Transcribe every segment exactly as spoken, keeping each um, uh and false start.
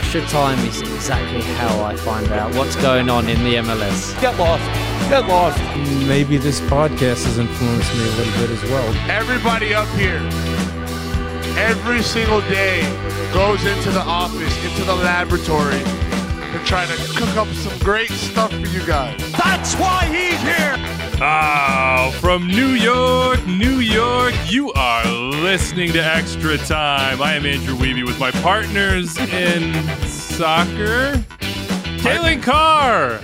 Extra Time is exactly how I find out what's going on in the M L S. Get lost. Get lost. Maybe this podcast has influenced me a little bit as well. Everybody up here, every single day, goes into the office, into the laboratory, to try to cook up some great stuff for you guys. That's why he's here. Oh, from New York, New York, you are listening to Extra Time. I am Andrew Wiebe with my partners in soccer, Kaylin Carr,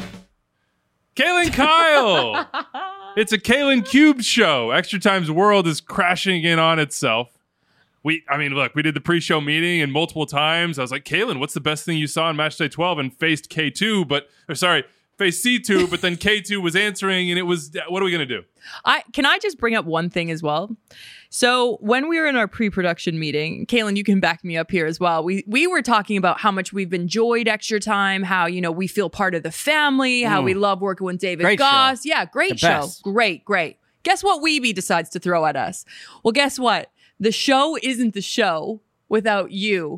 Kaylin Kyle. It's a Kaylin Cube show. Extra Time's world is crashing in on itself. We, I mean, look, we did the pre-show meeting, and multiple times I was like, Kaylin, what's the best thing you saw in Match Day twelve? And faced K two, but, or sorry, faced C two, but then K two was answering, and it was, what are we going to do? I Can I just bring up one thing as well? So when we were in our pre-production meeting, Kaylin, you can back me up here as well. We we were talking about how much we've enjoyed Extra Time, how, you know, we feel part of the family, how Mm. we love working with David Great Goss. show. Yeah, great The show. best. Great, great. Guess what Wiebe decides to throw at us? Well, guess what? The show isn't the show without you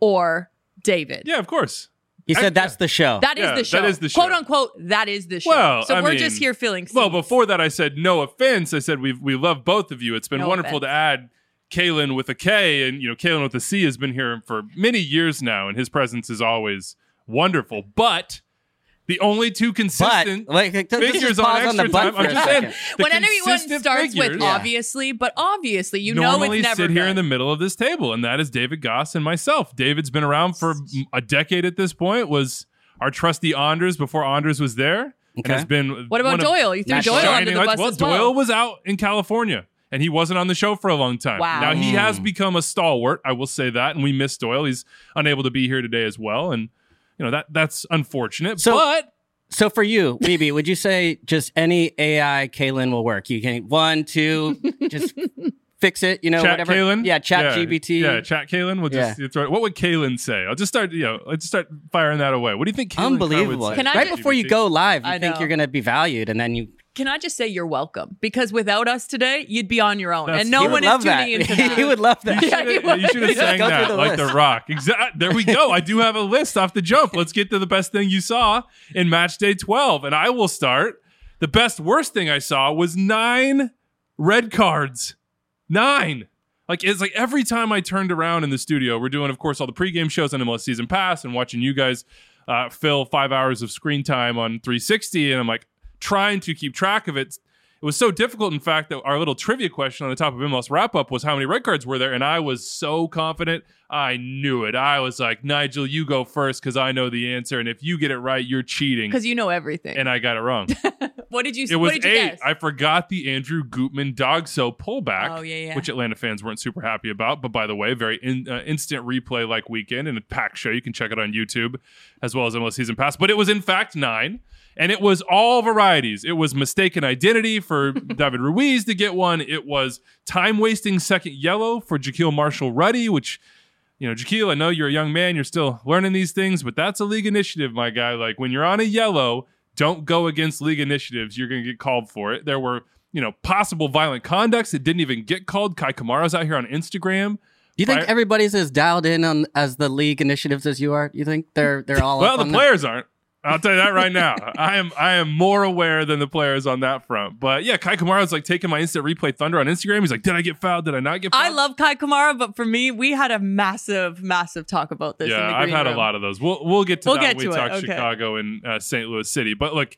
or David. Yeah, of course. He said that's the show. That is Yeah, the show. that is the show. Quote unquote, that is the show. Well, so I we're mean, just here filling seats. Well, before that, I said no offense. I said we we love both of you. It's been No wonderful offense. to add Kaylin with a K, and you know Kaylin with a C has been here for many years now, and his presence is always wonderful. But the only two But, consistent like, just figures on pause on Extra the but Time. for I'm a just saying, second. the when anyone consistent starts with figures obviously, but obviously, you normally know it's never sit here good. in the middle of this table, and that is David Goss and myself. David's been around for a decade at this point. Was our trusty Anders before Anders was there, and Okay. has been. What about one of Doyle? You threw Not Doyle under shining the lights. bus Well, as well. Doyle was out in California, and he wasn't on the show for a long time. Wow. Now he Mm. has become a stalwart. I will say that, and we miss Doyle. He's unable to be here today as well, and you know that that's unfortunate. So- but So for you, Wiebe, would you say just any A I Kaylin will work? You can one, two, just fix it, you know, Chat whatever. Kaylin, Yeah, Chat yeah, G P T. yeah, Chat Kaylin. We'll just Yeah. throw, what would Kaylin say? I'll just start, you know, let's just start firing that away. What do you think? Kaylin Carr would Unbelievable. say? Can I right just- before you go live, you I think know. you're going to be valued, and then you Can I just say you're welcome? Because without us today, you'd be on your own, That's- and no He would one is love tuning that. into that. He would love that. You Yeah, should he have, would. you should have Just sang go through that the like list. The Rock. Exa- there we go. I do have a list off the jump. Let's get to the best thing you saw in Match Day twelve. And I will start. The best, worst thing I saw was nine red cards. Nine. Like, it's like every time I turned around in the studio, we're doing, of course, all the pregame shows on M L S Season Pass and watching you guys uh, fill five hours of screen time on three sixty. And I'm like trying to keep track of it. It was so difficult, in fact, that our little trivia question on the top of M L S wrap-up was how many red cards were there, and I was so confident. I knew it. I was like, Nigel, you go first because I know the answer, and if you get it right, you're cheating. Because you know everything. And I got it wrong. what did you? It was what did you eight. guess? I forgot the Andrew Gutman dog so pullback, Oh, yeah, yeah. which Atlanta fans weren't super happy about. But by the way, very in, uh, instant replay like weekend and a packed show. You can check it on YouTube as well as M L S Season Pass. But it was in fact nine. And it was all varieties. It was mistaken identity for David Ruiz to get one. It was time-wasting second yellow for Jaquil Marshall-Ruddy, which, you know, Jaquil, I know you're a young man. You're still learning these things, but that's a league initiative, my guy. Like, when you're on a yellow, don't go against league initiatives. You're going to get called for it. There were, you know, possible violent conducts that didn't even get called. Kai Kamara's out here on Instagram. Do you think Fire- everybody's as dialed in on as the league initiatives as you are? You think they're they're all Well, up the on players aren't. I'll tell you that right now. I am I am more aware than the players on that front. But yeah, Kai Kamara's like taking my instant replay thunder on Instagram. He's like, did I get fouled? Did I not get fouled? I love Kai Kamara, but for me, we had a massive, massive talk about this. in Yeah, the I've green had room. a lot of those. We'll we'll get to We'll that get when we to it, talk okay. Chicago and uh, Saint Louis City. But like,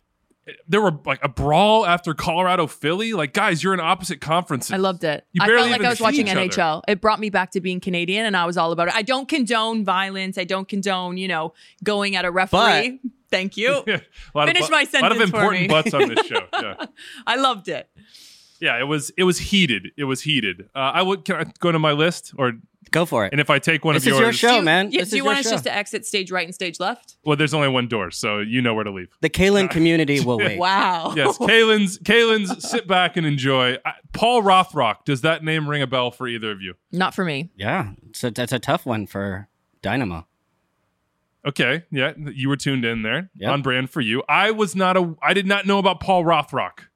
there were like a brawl after Colorado Philly. Like, guys, you're in opposite conferences. I loved it. You I barely felt like even I was see watching each N H L. It brought me back to being Canadian, and I was all about it. I don't condone violence. I don't condone, you know, going at a referee. Thank you. Yeah, a lot Finish of, my A lot of sentence for important me. butts on this show. Yeah. I loved it. Yeah, it was it was heated. It was heated. Uh, I would can I go to my list, or Go for it. and if I take one This of is yours, your show, do you, man. yeah, This do is you your want us show. just to exit stage right and stage left? well, there's only one door, so you know where to leave. The Kaylin community will wait. Wow. Yes, Kaylin's Kaylin's sit back and enjoy. I, Paul Rothrock. Does that name ring a bell for either of you? Not for me. Yeah, so that's a tough one for Dynamo. Okay, yeah, you were tuned in there. Yep. On brand for you. I was not a. I did not know about Paul Rothrock.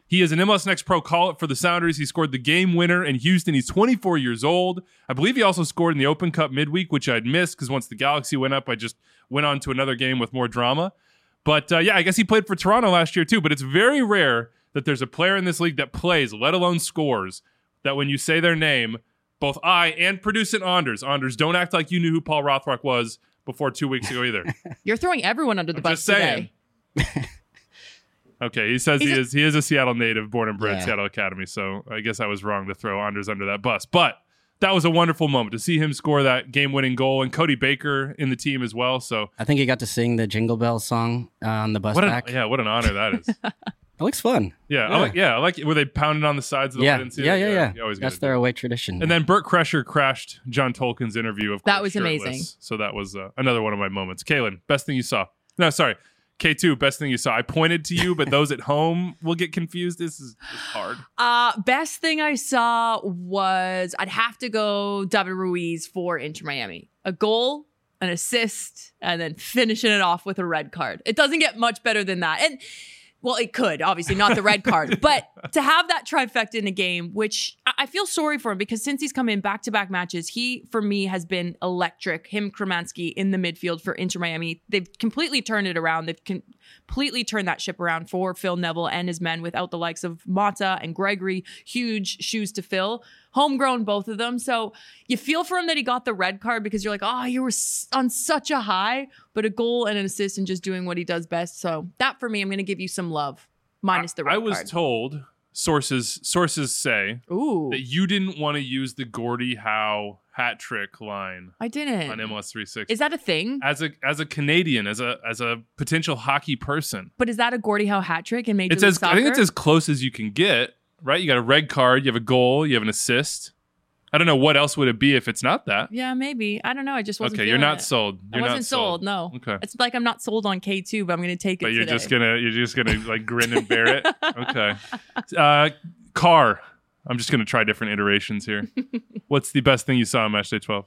He is an M L S Next Pro call-up for the Sounders. He scored the game winner in Houston. He's twenty-four years old. I believe he also scored in the Open Cup midweek, which I'd missed because once the Galaxy went up, I just went on to another game with more drama. But uh, yeah, I guess he played for Toronto last year too. But it's very rare that there's a player in this league that plays, let alone scores, that when you say their name, both I and producer Anders, Anders, don't act like you knew who Paul Rothrock was before two weeks ago either. You're throwing everyone under the I'm bus just saying. today. Okay, he says He's he a- is he is a Seattle native, born and bred Yeah. Seattle Academy. So I guess I was wrong to throw Anders under that bus. But that was a wonderful moment to see him score that game-winning goal, and Cody Baker in the team as well. So I think he got to sing the Jingle Bells song uh, on the bus what an, back. yeah, what an honor that is. It looks fun. Yeah, Yeah. I like yeah, I like it. Were they pounding on the sides of the Yeah, I didn't see yeah, that? yeah, yeah. you always That's gotta their do away tradition. And then Burt Kreischer crashed John Tolkien's interview. Of That course, was amazing. shirtless. So that was uh, another one of my moments. Kaylin, best thing you saw? No, sorry. K two, best thing you saw. I pointed to you, but those at home will get confused. This is, this is hard. Uh, best thing I saw was I'd have to go David Ruiz for Inter Miami. A goal, an assist, and then finishing it off with a red card. It doesn't get much better than that. And well, it could, obviously, not the red card. But to have that trifecta in a game, which I I feel sorry for him because since he's come in back-to-back matches, he, for me, has been electric. Him, Kromanski in the midfield for Inter Miami. They've completely turned it around. They've completely turned that ship around for Phil Neville and his men without the likes of Mata and Gregory. Huge shoes to fill. Homegrown, both of them. So you feel for him that he got the red card because you're like, oh, you were s- on such a high, but a goal and an assist and just doing what he does best. So that for me, I'm going to give you some love, minus the red I was card. told, sources sources say, Ooh, that you didn't want to use the Gordie Howe hat trick line I didn't. on M L S three sixty. Is that a thing? as a as a Canadian, as a as a potential hockey person? But is that a Gordie Howe hat trick in Major It's League as Soccer? I think it's as close as you can get, right? You got a red card, you have a goal, you have an assist. I don't know what else would it be if it's not that. Yeah, maybe. I don't know. I just wasn't Okay, you're feeling not it. sold. I You're wasn't not sold. No. Okay. It's like I'm not sold on K two, but I'm going to take it But you're today. just gonna you're just gonna like grin and bear it. Okay. Uh, car. I'm just gonna try different iterations here. What's the best thing you saw on Match Day twelve?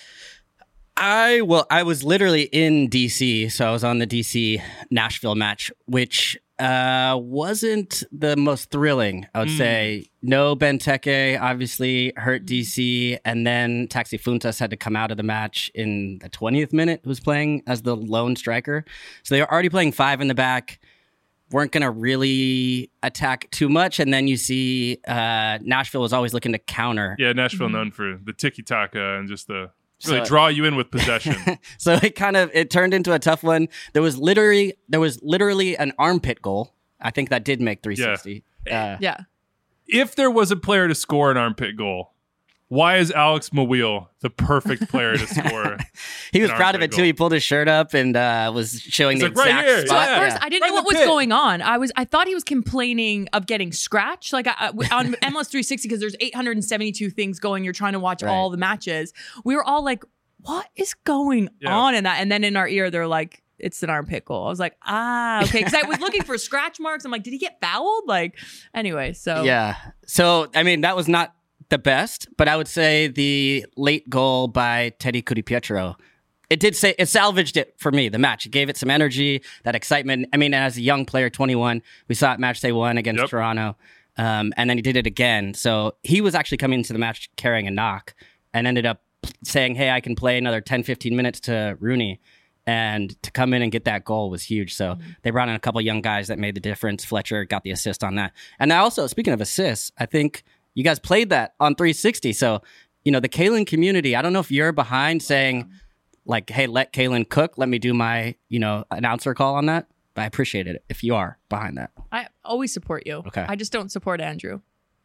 I well, I was literally in D C, so I was on the D C Nashville match, which uh, wasn't the most thrilling. I would Mm. say no Benteke, obviously hurt D C, and then Taxi Funtas had to come out of the match in the twentieth minute. Who was playing as the lone striker, so they were already playing five in the back. Weren't going to really attack too much. And then you see uh, Nashville was always looking to counter. Yeah, Nashville known for the tiki taka and just the really So- draw you in with possession. So it kind of, it turned into a tough one. There was literally, there was literally an armpit goal. I think that did make three sixty. Uh, yeah. If there was a player to score an armpit goal, why is Alex Mawil the perfect player to score? he was an proud of armpit it too. goal? He pulled his shirt up and uh, was showing He's the like, right exact here, spot. yeah. At first, I didn't Right know in what the was pit. going on. I was, I thought he was complaining of getting scratched, like I, I- on M L S three sixty, because there's eight hundred seventy-two things going. You're trying to watch Right. all the matches. We were all like, "What is going Yeah. on?" in that, and then in our ear, they're like, "It's an armpit goal." I was like, "Ah, okay," because I was looking for scratch marks. I'm like, "Did he get fouled?" Like, anyway, so Yeah. So, I mean, that was not the best, but I would say the late goal by Teddy Curipietro, it did say, it salvaged it for me, the match. It gave it some energy, that excitement. I mean, as a young player, twenty-one, we saw it match day one against Yep. Toronto. Um, and then he did it again. So he was actually coming into the match carrying a knock and ended up saying, hey, I can play another ten, fifteen minutes to Rooney. And to come in and get that goal was huge. So they brought in a couple young guys that made the difference. Fletcher got the assist on that. And I also, speaking of assists, I think you guys played that on three sixty. So, you know, the Kalen community, I don't know if you're behind saying, like, hey, let Kalen cook. Let me do my, you know, announcer call on that. But I appreciate it if you are behind that. I always support you. Okay. I just don't support Andrew.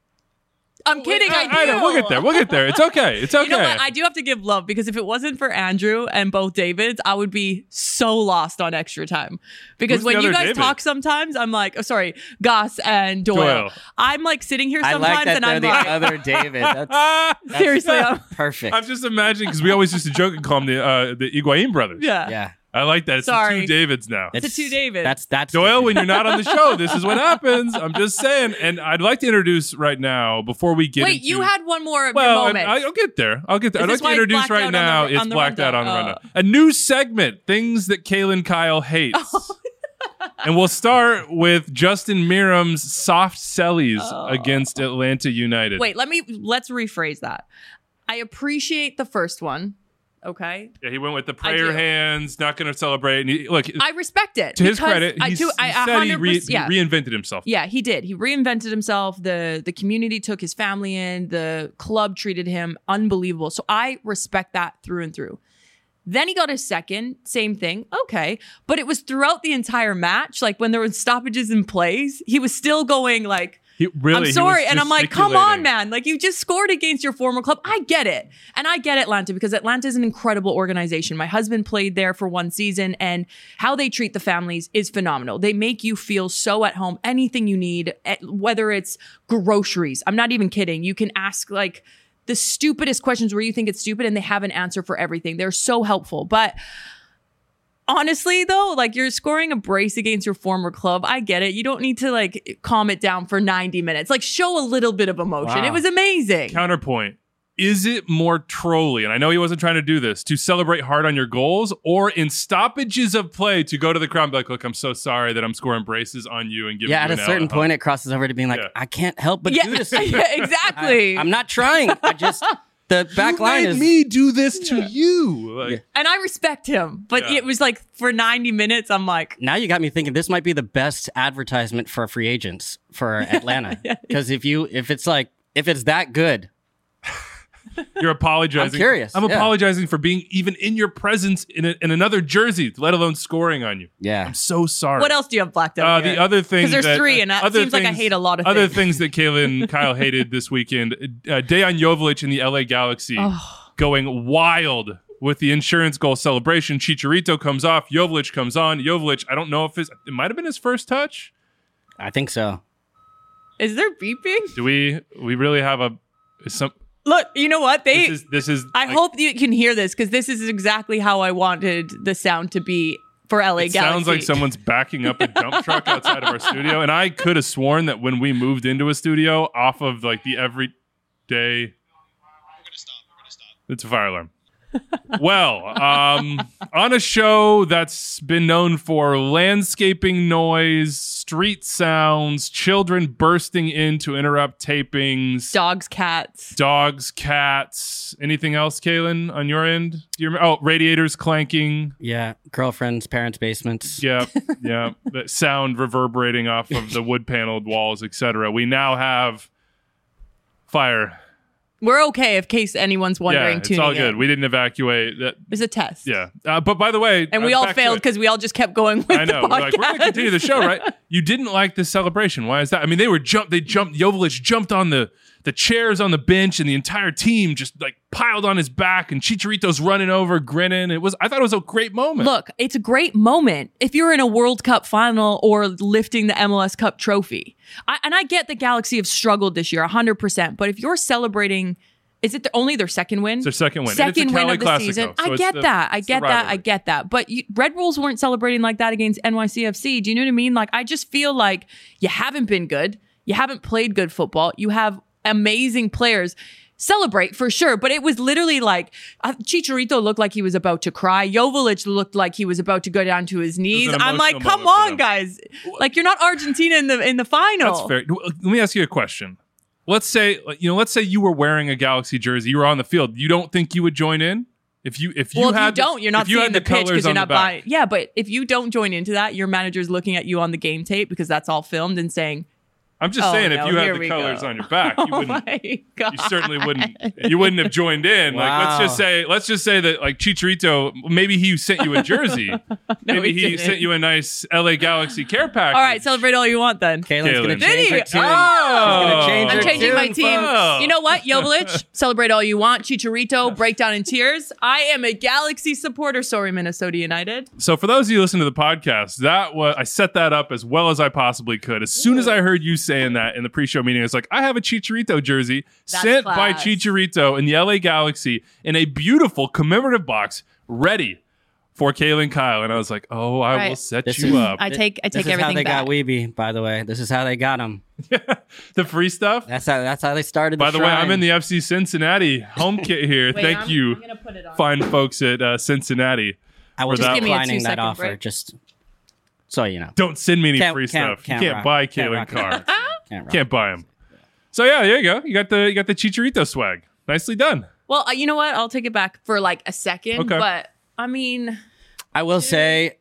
I'm kidding. I, do. I know. We'll get there. We'll get there. It's okay. It's okay. You know what? I do have to give love because if it wasn't for Andrew and both Davids, I would be so lost on extra time. Because Who's when the you other guys David? talk sometimes, I'm like, oh, sorry, Goss and Doyle. Doyle. I'm like sitting here I sometimes like that and they're I'm the like, other David. That's, that's seriously, I'm, perfect. I'm just imagining because we always used to joke and call them the uh, the Higuain brothers. yeah. yeah. I like that. It's Sorry. the two Davids now. It's the two Davids. That's, that's Doyle, when you're not on the show, this is what happens. I'm just saying. And I'd like to introduce right now before we get Wait, into... you had one more of Well, your I, moments. I, I'll get there. I'll get there. Is I'd like this to why it's introduce blacked right out on now. the- It's on the blacked out rundown? on the Oh. rundown. A new segment: things that Kalen Kyle hates. And we'll start with Justin Meram's soft sellies Oh. against Atlanta United. Wait, let me let's rephrase that. I appreciate the first one. Okay. Yeah, he went with the I prayer do. hands, not going to celebrate. And he, look, I respect it. to his because credit, I, he's- to, I, he said he, re- 100%, yeah. he reinvented himself. Yeah, he did. He reinvented himself. The the community took his family in. The club treated him unbelievable. So I respect that through and through. Then he got his second, same thing. Okay. But it was throughout the entire match. Like when there were stoppages in plays, he was still going like, He really. I'm he sorry. was And I'm like, come on, gesticulating. man. Like you just scored against your former club. I get it. And I get Atlanta because Atlanta is an incredible organization. My husband played there for one season and how they treat the families is phenomenal. They make you feel so at home. Anything you need, eh, whether it's groceries. I'm not even kidding. You can ask like the stupidest questions where you think it's stupid and they have an answer for everything. They're so helpful. But honestly, though, like you're scoring a brace against your former club. I get it. You don't need to like calm it down for ninety minutes. Like show a little bit of emotion. Wow. It was amazing. Counterpoint. Is it more trolly, and I know he wasn't trying to do this, to celebrate hard on your goals, or in stoppages of play to go to the crowd and be like, look, I'm so sorry that I'm scoring braces on you and giving Yeah, you at a an certain out- point, it crosses over to being like, Yeah. I can't help but yeah, do this. yeah, exactly. I, am not trying. I just the back You line made is me do this to you. Like, Yeah. and I respect him, but Yeah. it was like for ninety minutes, I'm like, now you got me thinking this might be the best advertisement for free agents for Atlanta. Because if you if it's like if it's that good, You're apologizing. I'm curious, I'm yeah. apologizing for being even in your presence in, a, in another jersey, let alone scoring on you. yeah. I'm so sorry. what else do you have blacked out? Uh, here? the other thing, because there's that, three, and that other seems like I things- hate a lot of other things. things that Kayla and Kyle hated this weekend. Uh, Dejan Joveljic in the L A Galaxy Oh. going wild with the insurance goal celebration. Chicharito comes off, Joveljic comes on. Joveljic, I don't know if his, it might have been his first touch. I think so. Is there beeping? Do we? We really have a is some. Look, you know what they. This is this is. I like, hope you can hear this because this is exactly how I wanted the sound to be for L A It Galaxy. sounds like someone's backing up a dump truck outside of our studio, and I could have sworn that when we moved into a studio off of like the everyday. It's a fire alarm. Well, um, on a show that's been known for landscaping noise, street sounds, children bursting in to interrupt tapings, dogs, cats. dogs, cats, anything else, Kaylin, on your end? Do you remember? Oh, radiators clanking. Yeah. Girlfriends, parents' basements. Yeah, yeah. The sound reverberating off of the wood paneled walls, et cetera. We now have fire. We're okay in case anyone's wondering. Yeah, it's tuning all good. in. We didn't evacuate. That, It was a test. yeah. Uh, but by the way, And we uh, all back to failed it. because we all just kept going with I know. the We're like, we're going to podcast. continue the show, right? You didn't like this celebration. Why is that? I mean, they were jump. They jumped. Joveljic jumped on the the chairs on the bench, and the entire team just like piled on his back. And Chicharito's running over, grinning. It was. I thought it was a great moment. Look, it's a great moment if you're in a World Cup final or lifting the M L S Cup trophy. I, and I get the Galaxy have struggled this year, one hundred percent. But if you're celebrating, is it the, only their second win? It's their second win. And Second it's a win Cali of the Classico, season. so I it's get the- that. I it's the get that. I rivalry. get that. But you, Red Bulls weren't celebrating like that against N Y C F C. Do you know what I mean? Like, I just feel like you haven't been good. You haven't played good football. You have amazing players. Celebrate for sure, but it was literally like uh, Chicharito looked like he was about to cry. Joveljic looked like he was about to go down to his knees. an I'm like, emotional come moment for on, them. guys! Like you're not Argentina in the in the final. That's fair. Let me ask you a question. Let's say you know. Let's say you were wearing a Galaxy jersey. You were on the field. You don't think you would join in if you if you Well, if had you the- don't, you're not if you seeing had the, pitch colours because you're on the not back. buying. Yeah, but if you don't join into that, your manager's looking at you on the game tape because that's all filmed and saying, I'm just Oh, saying, no, if you here had the we colors go. on your back, you "Oh wouldn't. my god!" You certainly wouldn't. You wouldn't have joined in. Like, let's Wow. just say, let's just say that, like Chicharito, maybe he sent you a jersey. maybe he he, didn't. sent you a nice L A Galaxy care package. All right, celebrate all you want then. Kaylin's Kaylin. gonna Did change he? her tune. Oh, She's gonna change I'm her changing tune, my team. folks. You know what, Joveljic? Celebrate all you want. Chicharito, break down in tears. I am a Galaxy supporter. Sorry, Minnesota United. So for those of you listening to the podcast, that was I set that up as well as I possibly could. As soon as I heard you saying that in the pre-show meeting, I was like, I have a Chicharito jersey That's sent by class. Chicharito in the L A Galaxy in a beautiful commemorative box, ready for Kaylin Kyle. And I was like, oh, I will Right. set This you is- up. I take I This take is how everything they back. got Weeby, by the way. This is how they got him. The free stuff. That's how. That's how they started. By the way, I'm shrine. in the F C Cincinnati home kit here. Wait, Thank I'm- you, I'm gonna put it on. fine folks at uh, Cincinnati. I was Just give me a declining that two-second offer. break. Just So, you know. Don't send me any Can't- free can't- stuff. can't you can't rock- buy can't Kalen rock it. Carr. Can't, rock. Can't buy him. So yeah, there you go. You got the you got the Chicharito swag. Nicely done. Well, uh, you know what? I'll take it back for like a second. Okay. But I mean, I will say,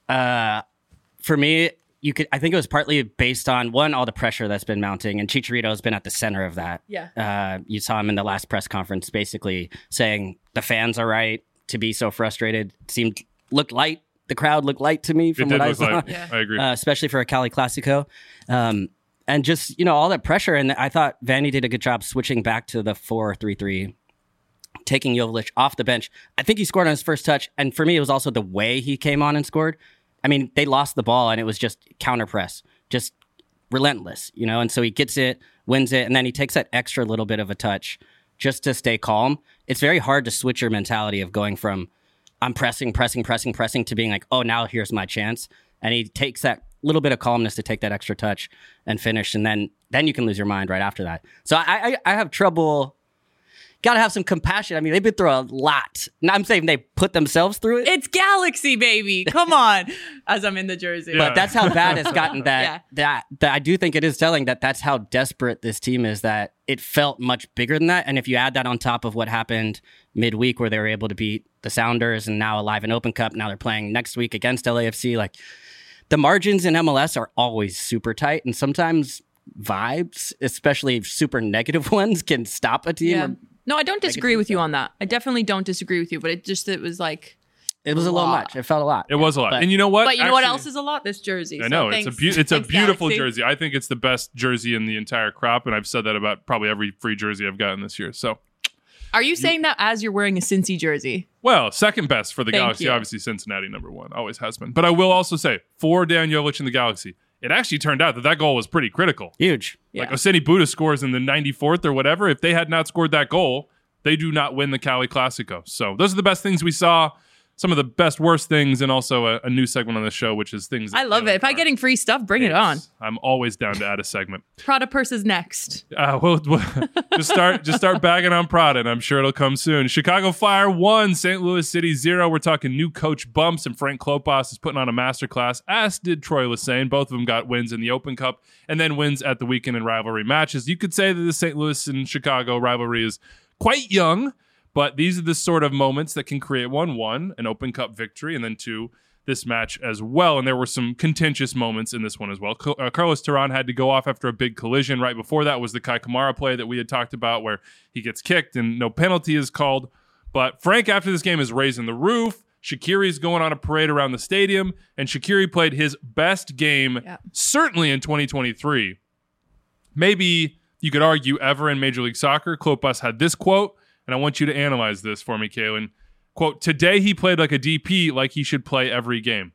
uh, for me, you could. I think it was partly based on one, all the pressure that's been mounting, and Chicharito has been at the center of that. Yeah. Uh, you saw him in the last press conference, basically saying the fans are right to be so frustrated. It seemed looked light. The crowd looked light to me It from did what I look saw. like. Yeah. I agree. Uh, especially for a Cali Classico. Um, and just, you know, all that pressure. And I thought Vanny did a good job switching back to the four three three, taking Jovic off the bench. I think he scored on his first touch. And for me, it was also the way he came on and scored. I mean, they lost the ball and it was just counter press, just relentless, you know? And so he gets it, wins it, and then he takes that extra little bit of a touch just to stay calm. It's very hard to switch your mentality of going from I'm pressing, pressing, pressing, pressing to being like, oh, now here's my chance. And he takes that little bit of calmness to take that extra touch and finish. And then then you can lose your mind right after that. So I I, I have trouble. Got to have some compassion. I mean, they've been through a lot. Now, I'm saying they put themselves through it. it's Galaxy, baby. Come on. As I'm in the jersey. Yeah. But that's how bad it's gotten that, Yeah. that that I do think it is telling that that's how desperate this team is, that it felt much bigger than that. And if you add that on top of what happened midweek where they were able to beat the Sounders and now Alive and Open Cup, now they're playing next week against L A F C, like the margins in M L S are always super tight, and sometimes vibes, especially super negative ones, can stop a team. Yeah. Or- No, I don't disagree with you on that. I definitely don't disagree with you, but it just, it was like, It was a little lot. much. It felt a lot. It was a lot. But- and you know what? but you know what Actually- else is a lot? This jersey. I So know it's a thanks- beau- it's a thanks, beautiful Galaxy. jersey. I think it's the best jersey in the entire crop, and I've said that about probably every free jersey I've gotten this year. So, Are you saying that as you're wearing a Cincy jersey? well, second best for the Thank Galaxy. you. Obviously, Cincinnati number one, always has been. But I will also say for Dan Jovic in the Galaxy, it actually turned out that that goal was pretty critical. Huge. Yeah. Like Oseni Buddha scores in the ninety-fourth or whatever. If they had not scored that goal, they do not win the Cali Classico. So those are the best things we saw. Some of the best, worst things, and also a, a new segment on the show, which is things. I love it. If I'm getting free stuff, bring it on. I'm always down to add a segment. Prada purse is next. Uh, we'll, we'll just start just start bagging on Prada, and I'm sure it'll come soon. Chicago Fire one, Saint Louis City zero. We're talking new coach bumps, and Frank Klopas is putting on a masterclass, as did Troy Lesesne. Both of them got wins in the Open Cup and then wins at the weekend in rivalry matches. You could say that the Saint Louis and Chicago rivalry is quite young, but these are the sort of moments that can create one, one, an Open Cup victory, and then two, this match as well. And there were some contentious moments in this one as well. Co- uh, Carlos Terán had to go off after a big collision. Right before that was the Kai Kamara play that we had talked about where he gets kicked and no penalty is called. But Frank, after this game, is raising the roof. Shaqiri's going on a parade around the stadium, and Shaqiri played his best game, Yeah. certainly in twenty twenty-three. Maybe you could argue ever in Major League Soccer. Klopas had this quote, and I want you to analyze this for me, Kaylin. Quote, today he played like a D P, like he should play every game.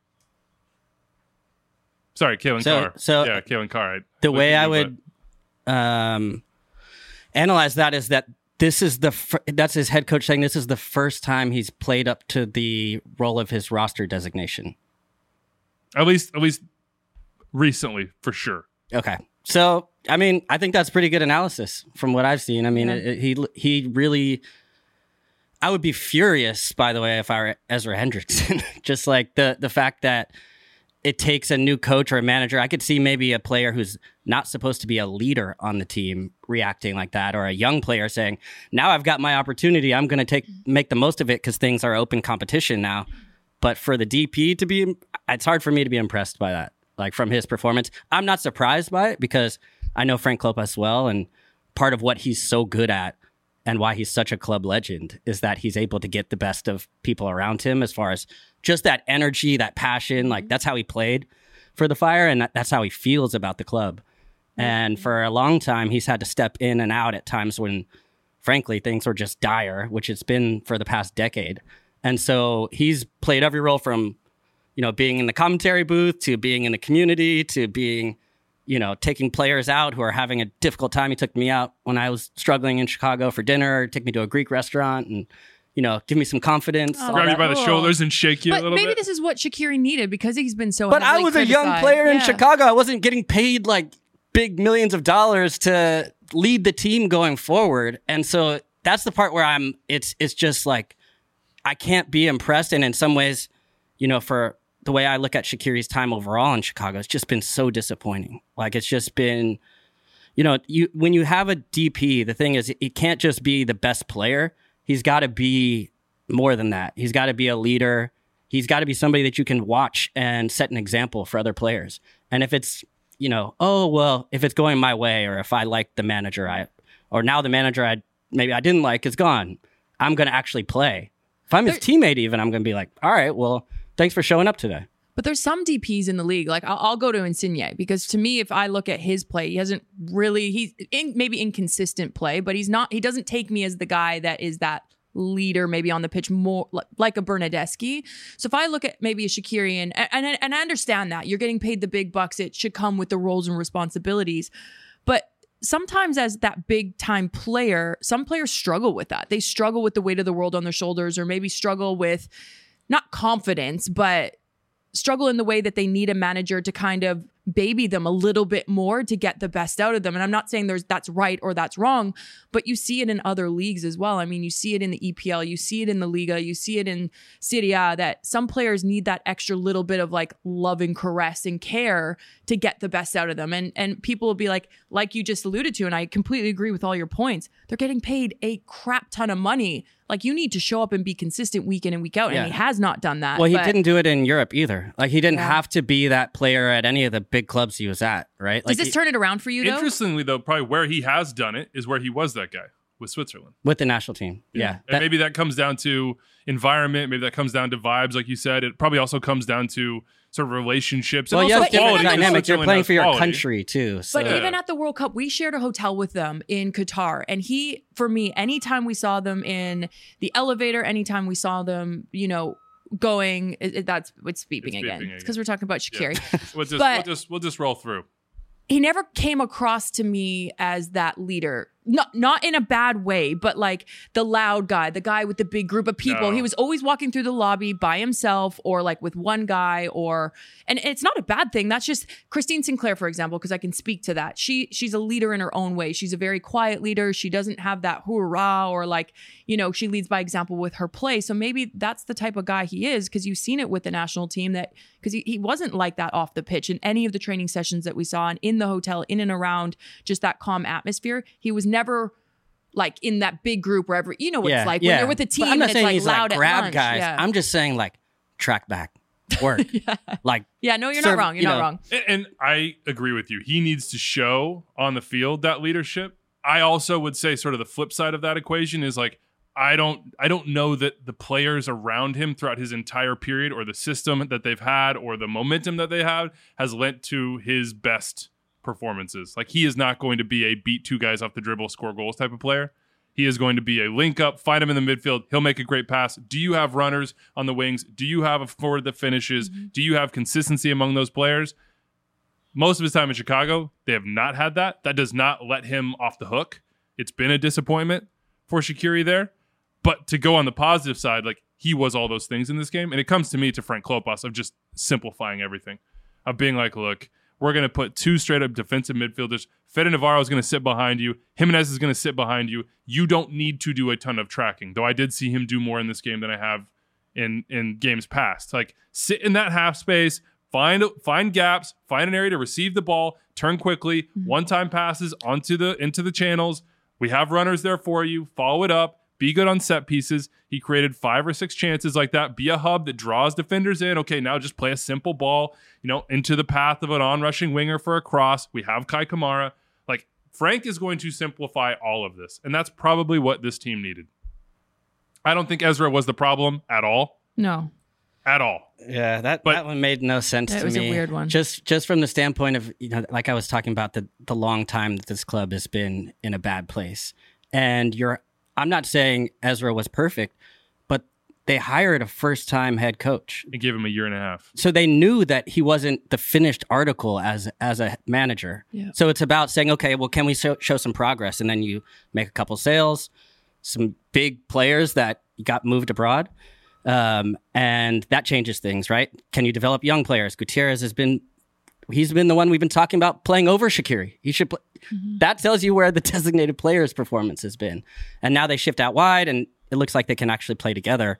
Sorry, Kalen So- Carr. so yeah, Kalen Carr. I- The with way you, I but- would um, analyze that is that this is the fir- that's his head coach saying this is the first time he's played up to the role of his roster designation. At least, at least recently, for sure. Okay. So, I mean, I think that's pretty good analysis from what I've seen. I mean, Yeah. it, it- he he really. I would be furious, by the way, if I were Ezra Hendrickson. Just like the the fact that it takes a new coach or a manager. I could see maybe a player who's not supposed to be a leader on the team reacting like that, or a young player saying, "Now I've got my opportunity. I'm going to take make the most of it because things are open competition now." But for the D P to be, it's hard for me to be impressed by that. Like from his performance, I'm not surprised by it because I know Frank Klopas well, and part of what he's so good at and why he's such a club legend is that he's able to get the best of people around him as far as just that energy, that passion. Like that's how he played for the Fire, and that, that's how he feels about the club. And for a long time, he's had to step in and out at times when, frankly, things were just dire, which it's been for the past decade. And so he's played every role from, you know, being in the commentary booth to being in the community to being, you know, taking players out who are having a difficult time. He took me out when I was struggling in Chicago for dinner, took me to a Greek restaurant and, you know, give me some confidence. all Oh, Grab you that. by the Cool. shoulders and shake you a But little maybe bit. this is what Shaqiri needed because he's been so. But I heavily was a young criticized. player in Yeah. Chicago. I wasn't getting paid like big millions of dollars to lead the team going forward. And so that's the part where I'm, it's, it's just like, I can't be impressed. And in some ways, you know, for the way I look at Shaqiri's time overall in Chicago, it's just been so disappointing. Like, it's just been, you know, you when you have a D P, the thing is, it can't just be the best player. He's got to be more than that. He's got to be a leader. He's got to be somebody that you can watch and set an example for other players. And if it's, you know, oh, well, if it's going my way, or if I like the manager, I, or now the manager I maybe I didn't like is gone, I'm going to actually play. If I'm his teammate even, I'm going to be like, all right, well, thanks for showing up today. But there's some D Ps in the league. Like, I'll, I'll go to Insigne, because to me, if I look at his play, he hasn't really, he's in, maybe inconsistent play, but he's not, he doesn't take me as the guy that is that leader maybe on the pitch more like, like a Bernadeschi. So if I look at maybe a Shaqiri, and, and, and I understand that you're getting paid the big bucks, it should come with the roles and responsibilities. But sometimes as that big time player, some players struggle with that. They struggle with the weight of the world on their shoulders, or maybe struggle with not confidence, but struggle in the way that they need a manager to kind of baby them a little bit more to get the best out of them. And I'm not saying there's that's right or that's wrong, but you see it in other leagues as well. I mean, you see it in the E P L, you see it in the Liga, you see it in Serie A, that some players need that extra little bit of like love and caress and care to get the best out of them. And and people will be like, like you just alluded to, and I completely agree with all your points, they're getting paid a crap ton of money. Like, you need to show up and be consistent week in and week out. Yeah. And he has not done that. Well, he but, didn't do it in Europe either. Like, he didn't Yeah. have to be that player at any of the big clubs he was at, right? Does Like, this he- turn it around for you, though? Interestingly, though, probably where he has done it is where he was that guy with Switzerland. with the national team. Yeah. And That- maybe that comes down to environment. Maybe that comes down to vibes, like you said. It probably also comes down to sort of relationships. well, and you also have different quality, 'cause dynamic. You're Switzerland playing has for your quality. country, too. So. But Yeah. even at the World Cup, we shared a hotel with them in Qatar. And he, for me, anytime we saw them in the elevator, anytime we saw them, you know, going, it, it- that's it's beeping It's again. beeping It's because again. we're talking about Yeah. Shaqiri. We'll just, But- we'll just we'll just roll through. He never came across to me as that leader. Not not in a bad way, but like the loud guy, the guy with the big group of people. No. He was always walking through the lobby by himself, or like with one guy, or and it's not a bad thing. That's just Christine Sinclair, for example, because I can speak to that. She she's a leader in her own way. She's a very quiet leader. She doesn't have that hoorah, or like, you know, she leads by example with her play. So maybe that's the type of guy he is, because you've seen it with the national team, that because he, he wasn't like that off the pitch in any of the training sessions that we saw, and in the hotel, in and around just that calm atmosphere. He was never like in that big group wherever, you know what yeah, it's like yeah. when you're with a But team I'm and not it's saying like he's loud like at grab lunch. guys. Yeah. I'm just saying, like, track back, work. yeah. Like, yeah, no, you're serve- not wrong. You're you not know, wrong. And, and I agree with you. He needs to show on the field that leadership. I also would say sort of the flip side of that equation is like, I don't I don't know that the players around him throughout his entire period, or the system that they've had, or the momentum that they have, has lent to his best performances. Like, he is not going to be a beat two guys off the dribble, score goals type of player. He is going to be a link up, find him in the midfield. He'll make a great pass. Do you have runners on the wings? Do you have a forward that finishes? Mm-hmm. Do you have consistency among those players? Most of his time in Chicago, they have not had that. That does not let him off the hook. It's been a disappointment for Shaqiri there. But to go on the positive side, like, he was all those things in this game. And it comes to me to Frank Klopas of just simplifying everything. Of being like, look, we're going to put two straight up defensive midfielders. Fede Navarro is going to sit behind you. Jimenez is going to sit behind you. You don't need to do a ton of tracking, though I did see him do more in this game than I have in, in games past. Like, sit in that half space, find find gaps, find an area to receive the ball, turn quickly, Mm-hmm. one-time passes onto the into the channels. We have runners there for you. Follow it up. Be good on set pieces. He created five or six chances like that. Be a hub that draws defenders in. Okay, now just play a simple ball, you know, into the path of an on-rushing winger for a cross. We have Kai Kamara. Like, Frank is going to simplify all of this, and that's probably what this team needed. I don't think Ezra was the problem at all. No. At all. yeah, that, But- that one made no sense That to was a me. weird one. Just just from the standpoint of, you know, like I was talking about the the long time that this club has been in a bad place. And you're I'm not saying Ezra was perfect, but they hired a first-time head coach. And give him a year and a half. So they knew that he wasn't the finished article as as a manager. Yeah. So it's about saying, okay, well, can we show, show some progress? And then you make a couple sales, some big players that got moved abroad, um, and that changes things, right? Can you develop young players? Gutierrez has been, he's been the one we've been talking about playing over Shaqiri. He should play. Mm-hmm. That tells you where the designated player's performance has been. And now they shift out wide, and it looks like they can actually play together.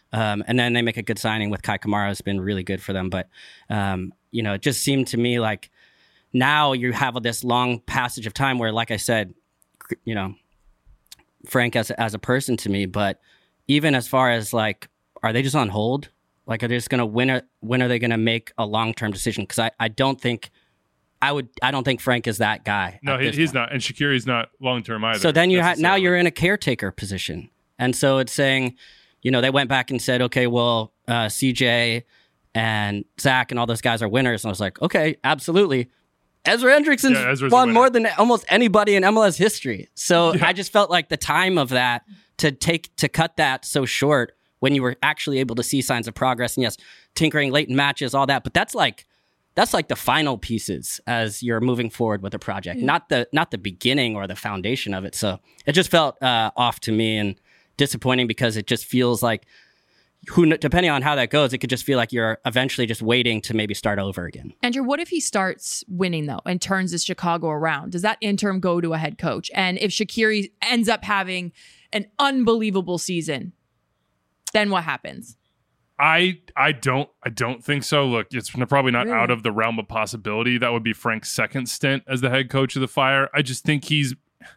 Um, and then they make a good signing with Kai Kamara. It's been really good for them. But, um, you know, it just seemed to me like now you have this long passage of time where, like I said, you know, Frank as a, as a person to me, but even as far as like, are they just on hold? Like, are they just going to when are, when are they going to make a long-term decision? Because I, I don't think I would I don't think Frank is that guy. No, he, he's not. And Shaqiri's not long-term either. So then you ha- now you're in a caretaker position. And so it's saying, you know, they went back and said, okay, well, uh, C J and Zach and all those guys are winners. And I was like, okay, absolutely. Ezra Hendrickson's yeah, Ezra's won more than almost anybody in M L S history. So yeah. I just felt like the time of that to take to cut that so short when you were actually able to see signs of progress. And yes, tinkering late in matches, all that. But that's like that's like the final pieces as you're moving forward with a project, yeah. not the not the beginning or the foundation of it. So it just felt uh, off to me and disappointing because it just feels like, who depending on how that goes, it could just feel like you're eventually just waiting to maybe start over again. Andrew, what if he starts winning though and turns this Chicago around? Does that interim go to a head coach? And if Shaqiri ends up having an unbelievable season, then what happens? I I don't I don't think so. Look, it's probably not Really? out of the realm of possibility. That would be Frank's second stint as the head coach of the Fire. I just think he's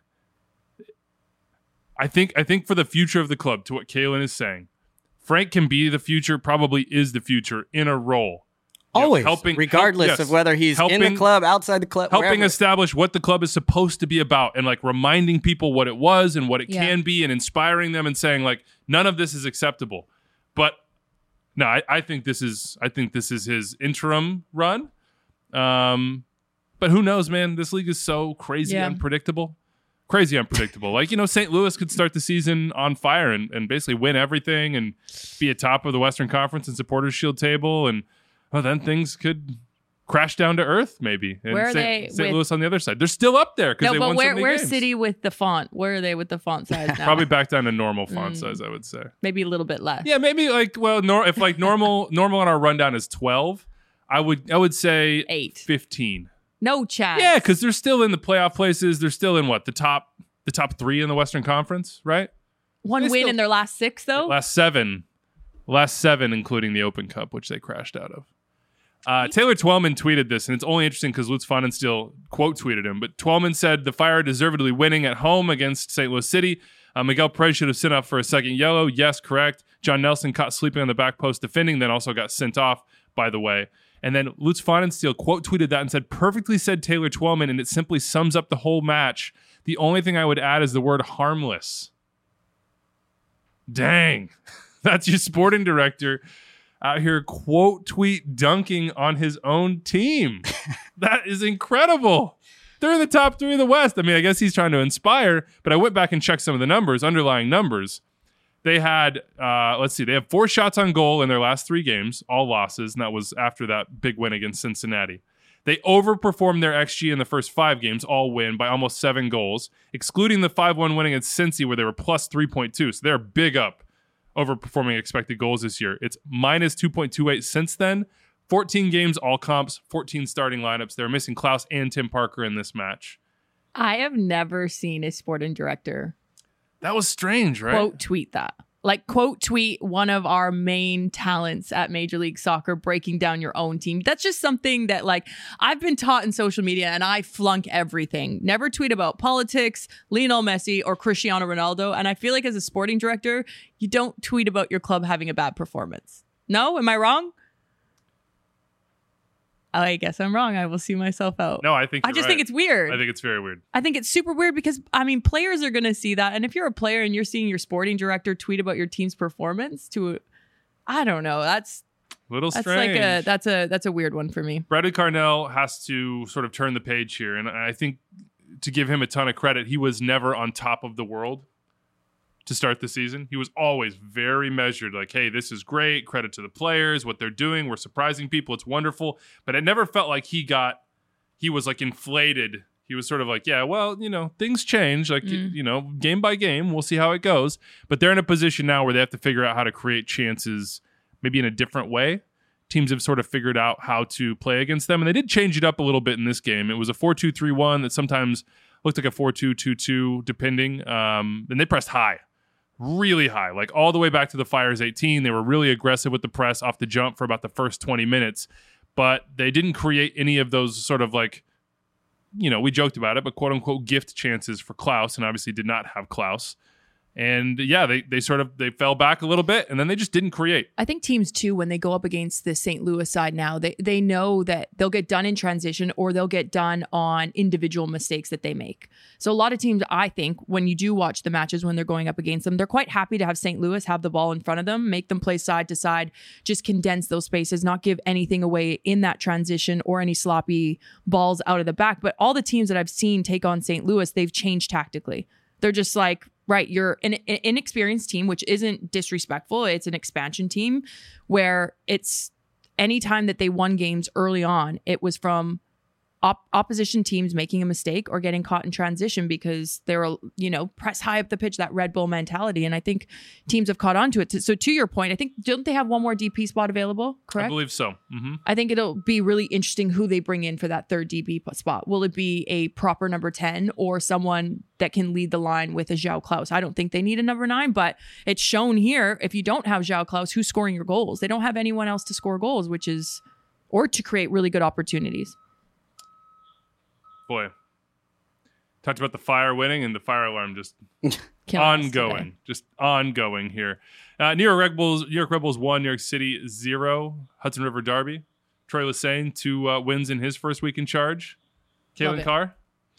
I think I think for the future of the club, to what Kalen is saying, Frank can be the future, probably is the future in a role. You know, Always, helping, regardless help, yes, of whether he's helping, in the club, outside the club, helping wherever. establish what the club is supposed to be about and like reminding people what it was and what it Yeah. can be and inspiring them and saying like, none of this is acceptable. But no, I, I think this is I think this is his interim run. Um, but who knows, man? This league is so crazy Yeah. unpredictable. Crazy unpredictable. Like, you know, Saint Louis could start the season on fire and, and basically win everything and be atop of the Western Conference and Supporters Shield table. And well, then things could crash down to earth, maybe. And Where are Saint they Saint with- Louis on the other side. They're still up there because No, they but won where so many where's games. City with the font? Where are they with the font size now? Probably back down to normal font Mm. size, I would say. Maybe a little bit less. Yeah, maybe like well, nor- if like normal normal on our rundown is twelve, I would I would say Eight. fifteen. No chance. Yeah, because they're still in the playoff places. They're still in what the top the top three in the Western Conference, right? One they win still- in their last six, though. Last seven, last seven, including the Open Cup, which they crashed out of. Uh, Taylor Twellman tweeted this, and it's only interesting because Lutz Pfannenstiel quote tweeted him. But Twellman said the Fire deservedly winning at home against Saint Louis City. Uh, Miguel Perez should have sent off for a second yellow. Yes, correct. John Nelson caught sleeping on the back post defending, then also got sent off, by the way. And then Lutz Pfannenstiel quote tweeted that and said, perfectly said Taylor Twellman, and it simply sums up the whole match. The only thing I would add is the word harmless. Dang. That's your sporting director out here quote tweet dunking on his own team. That is incredible. They're in the top three of the West. I mean, I guess he's trying to inspire, but I went back and checked some of the numbers, underlying numbers. They had, uh, let's see, they have four shots on goal in their last three games, all losses, and that was after that big win against Cincinnati. They overperformed their X G in the first five games, all win by almost seven goals, excluding the five one win against Cincy where they were plus three point two. So they're big up, overperforming expected goals this year. It's minus two point two eight since then. fourteen games, all comps, fourteen starting lineups. They're missing Klaus and Tim Parker in this match. I have never seen a sporting director That was strange, right? quote tweet that. Like quote tweet one of our main talents at Major League Soccer breaking down your own team. That's just something that like I've been taught in social media and I flunk everything. Never tweet about politics, Lionel Messi or Cristiano Ronaldo. And I feel like as a sporting director, you don't tweet about your club having a bad performance. No? Am I wrong? I guess I'm wrong. I will see myself out. No, I think I you're just right. think it's weird. I think it's very weird. I think it's super weird because, I mean, players are going to see that. And if you're a player and you're seeing your sporting director tweet about your team's performance to, I don't know, that's Little that's strange. like a, that's a, that's a weird one for me. Bradley Carnell has to sort of turn the page here. And I think to give him a ton of credit, he was never on top of the world to start the season. He was always very measured, like, hey, this is great. Credit to the players, what they're doing. We're surprising people. It's wonderful. But it never felt like he got, he was like inflated. He was sort of like, yeah, well, you know, things change. Like, Mm. you know, game by game, we'll see how it goes. But they're in a position now where they have to figure out how to create chances maybe in a different way. Teams have sort of figured out how to play against them. And they did change it up a little bit in this game. It was a four two three one that sometimes looked like a four two two two, depending. Um, and they pressed high. really high, like all the way back to the Fire's eighteen. They were really aggressive with the press off the jump for about the first twenty minutes, but they didn't create any of those sort of like, you know, we joked about it, but quote unquote gift chances for Klaus, and obviously did not have Klaus. And yeah, they they sort of they fell back a little bit, and then they just didn't create. I think teams too, when they go up against the Saint Louis side now, they they know that they'll get done in transition or they'll get done on individual mistakes that they make. So a lot of teams, I think, when you do watch the matches when they're going up against them, they're quite happy to have Saint Louis have the ball in front of them, make them play side to side, just condense those spaces, not give anything away in that transition or any sloppy balls out of the back. But all the teams that I've seen take on Saint Louis, they've changed tactically. They're just like, right, you're an, an inexperienced team, which isn't disrespectful. It's an expansion team where it's anytime that they won games early on, it was from op- opposition teams making a mistake or getting caught in transition because they're, you know, press high up the pitch, that Red Bull mentality. And I think teams have caught on to it. So to your point, I think, don't they have one more D P spot available? Correct? I believe so. Mm-hmm. I think it'll be really interesting who they bring in for that third D P spot. Will it be a proper number ten or someone that can lead the line with a João Klaus? I don't think they need a number nine, but it's shown here, if you don't have João Klaus, who's scoring your goals? They don't have anyone else to score goals, which is, or to create really good opportunities. Boy, talked about the Fire winning and the fire alarm just Killing ongoing, just ongoing here. Uh, New York Red Bulls, New York Red Bulls one, New York City zero. Hudson River Derby. Troy Lesesne, two uh, wins in his first week in charge. Caitlin Carr.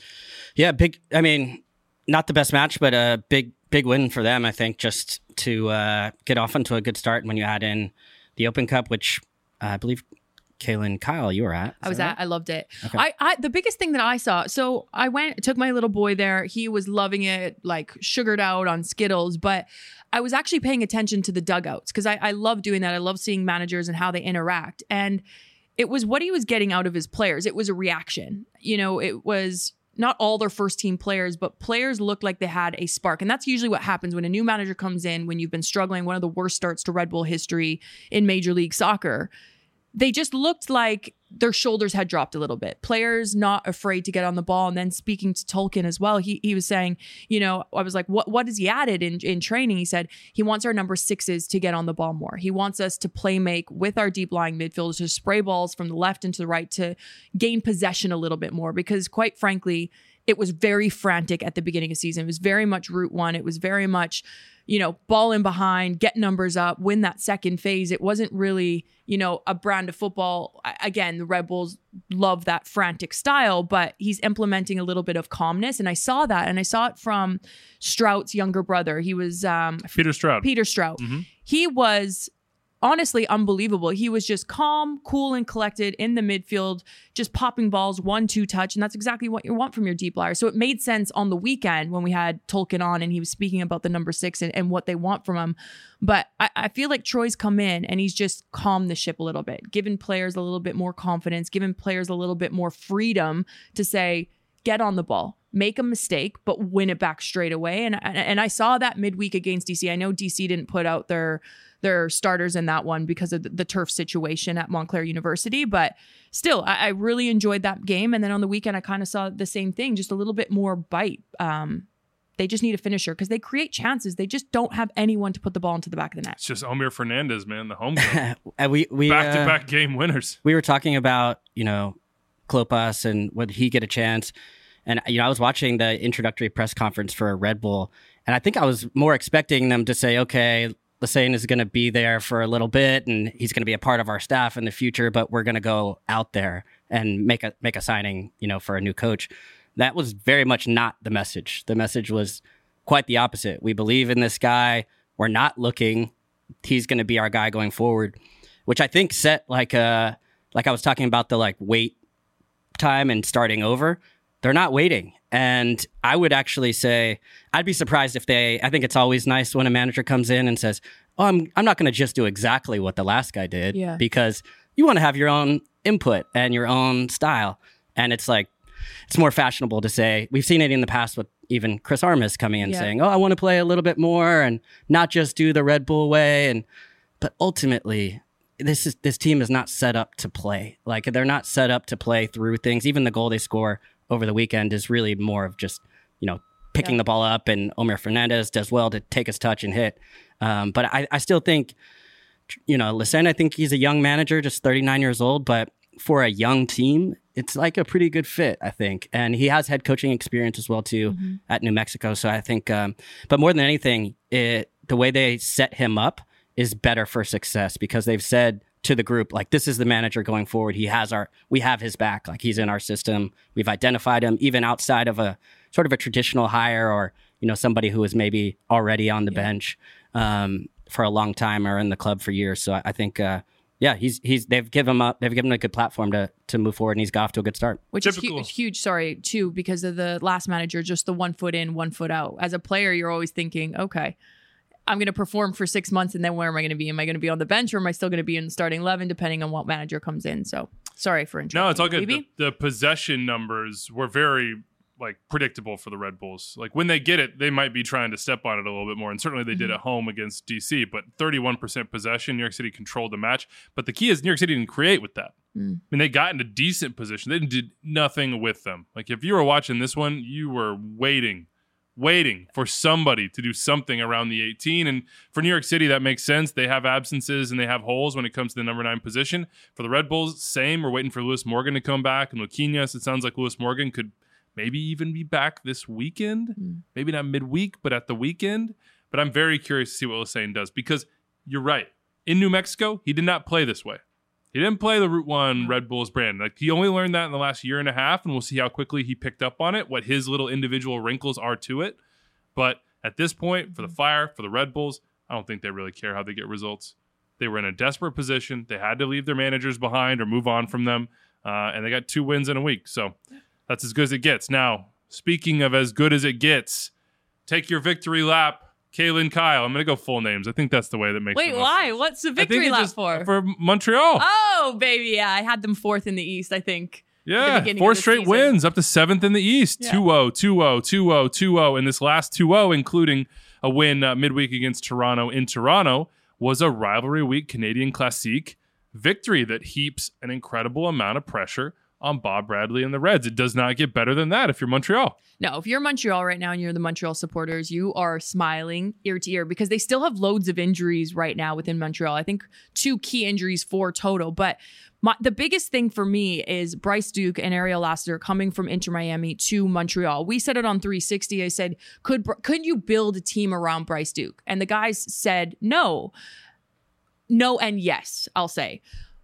Yeah, big. I mean, not the best match, but a big, big win for them. I think just to uh, get off onto a good start when you add in the Open Cup, which uh, I believe. Kaylin, Kyle, you were at. Is I was that at. right? I loved it. Okay. I, I the biggest thing that I saw. So I went, took my little boy there. He was loving it, like sugared out on Skittles. But I was actually paying attention to the dugouts because I, I love doing that. I love seeing managers and how they interact. And it was what he was getting out of his players. It was a reaction. You know, it was not all their first team players, but players looked like they had a spark. And that's usually what happens when a new manager comes in, when you've been struggling, one of the worst starts to Red Bull history in Major League Soccer. They just looked like their shoulders had dropped a little bit. Players not afraid to get on the ball. And then speaking to Tolkien as well, he he was saying, you know, I was like, what what has he added in, in training? He said he wants our number sixes to get on the ball more. He wants us to play make with our deep lying midfielders, to spray balls from the left into the right, to gain possession a little bit more. Because quite frankly, it was very frantic at the beginning of the season. It was very much route one. It was very much, you know, ball in behind, get numbers up, win that second phase. It wasn't really, you know, a brand of football. Again, the Red Bulls love that frantic style, but he's implementing a little bit of calmness. And I saw that, and I saw it from Strout's younger brother. He was um, Peter Strout. Peter Strout. Mm-hmm. He was honestly unbelievable. He was just calm, cool, and collected in the midfield, just popping balls, one, two touch. And that's exactly what you want from your deep liar. So it made sense on the weekend when we had Tolkien on and he was speaking about the number six and, and what they want from him. But I, I feel like Troy's come in and he's just calmed the ship a little bit, given players a little bit more confidence, given players a little bit more freedom to say, get on the ball, make a mistake, but win it back straight away. And, and, and I saw that midweek against D C. I know D C didn't put out their their starters in that one because of the, the turf situation at Montclair University. But still, I, I really enjoyed that game. And then on the weekend, I kind of saw the same thing, just a little bit more bite. Um, they just need a finisher because they create chances. They just don't have anyone to put the ball into the back of the net. It's just Omir Fernandez, man, the homegrown. we we back-to-back uh, game winners. We were talking about, you know, Klopas and would he get a chance? And, you know, I was watching the introductory press conference for Red Bull, and I think I was more expecting them to say, okay, Lesesne is going to be there for a little bit and he's going to be a part of our staff in the future, but we're going to go out there and make a make a signing, you know, for a new coach. That was very much not the message. The message was quite the opposite. We believe in this guy. We're not looking. He's going to be our guy going forward, which I think set like a, like I was talking about the like wait time and starting over. They're not waiting. And I would actually say, I'd be surprised if they, I think it's always nice when a manager comes in and says, oh, I'm, I'm not going to just do exactly what the last guy did, yeah. because you want to have your own input and your own style. And it's like, it's more fashionable to say, we've seen it in the past with even Chris Armas coming in yeah. saying, oh, I want to play a little bit more and not just do the Red Bull way. And, but ultimately, this is, this team is not set up to play. Like they're not set up to play through things. Even the goal they score over the weekend is really more of just, you know, picking Yeah. the ball up, and Omer Fernandez does well to take his touch and hit. Um, but I, I still think, you know, Listen, I think he's a young manager, just thirty-nine years old, but for a young team, it's like a pretty good fit, I think. And he has head coaching experience as well, too, mm-hmm. at New Mexico. So I think, um, but more than anything, it, the way they set him up is better for success, because they've said to the group, like, this is the manager going forward. He has our, we have his back. Like, he's in our system. We've identified him, even outside of a sort of a traditional hire, or, you know, somebody who was maybe already on the yeah. bench um, for a long time or in the club for years. So I, I think, uh, yeah, he's he's they've given him up. They've given him a good platform to to move forward, and he's got off to a good start. Which Typical. is huge, huge, sorry, too, because of the last manager, just the one foot in, one foot out. As a player, you're always thinking, okay, I'm going to perform for six months, and then where am I going to be? Am I going to be on the bench, or am I still going to be in the starting eleven, depending on what manager comes in? So sorry for interrupting. No, it's all good. The, the possession numbers were very like predictable for the Red Bulls. Like, when they get it, they might be trying to step on it a little bit more, and certainly they mm-hmm. did at home against D C. But thirty-one percent possession, New York City controlled the match. But the key is New York City didn't create with that. Mm. I mean, they got into decent position. They did nothing with them. Like, if you were watching this one, you were waiting. waiting for somebody to do something around the eighteen. And for New York City, that makes sense. They have absences and they have holes when it comes to the number nine position. For the Red Bulls, same. We're waiting for Lewis Morgan to come back. And Luquinhas, it sounds like Lewis Morgan could maybe even be back this weekend. Mm. Maybe not midweek, but at the weekend. But I'm very curious to see what Lesane does, because you're right. In New Mexico, he did not play this way. He didn't play the Route One Red Bulls brand. Like, he only learned that in the last year and a half, and we'll see how quickly he picked up on it, what his little individual wrinkles are to it. But at this point, for the Fire, for the Red Bulls, I don't think they really care how they get results. They were in a desperate position. They had to leave their managers behind or move on from them, uh, and they got two wins in a week. So that's as good as it gets. Now, speaking of as good as it gets, take your victory lap. Kaylyn Kyle. I'm going to go full names. I think that's the way that makes Wait, the most why? sense. What's the victory lap just, for? For Montreal. Oh, baby. Yeah, I had them fourth in the East, I think. Yeah, four straight season. wins, up to seventh in the East. Yeah. two oh, two oh, two oh, two oh. And this last two oh, including a win uh, midweek against Toronto in Toronto, was a rivalry week Canadian Classique victory that heaps an incredible amount of pressure on Bob Bradley and the Reds. It does not get better than that if you're Montreal. No, if you're Montreal right now and you're the Montreal supporters, you are smiling ear to ear, because they still have loads of injuries right now within Montreal. I think two key injuries, four total. But my, the biggest thing for me is Bryce Duke and Ariel Lassiter coming from Inter Miami to Montreal. We said it on three sixty. I said, could could you build a team around Bryce Duke? And the guys said no. No and yes, I'll say.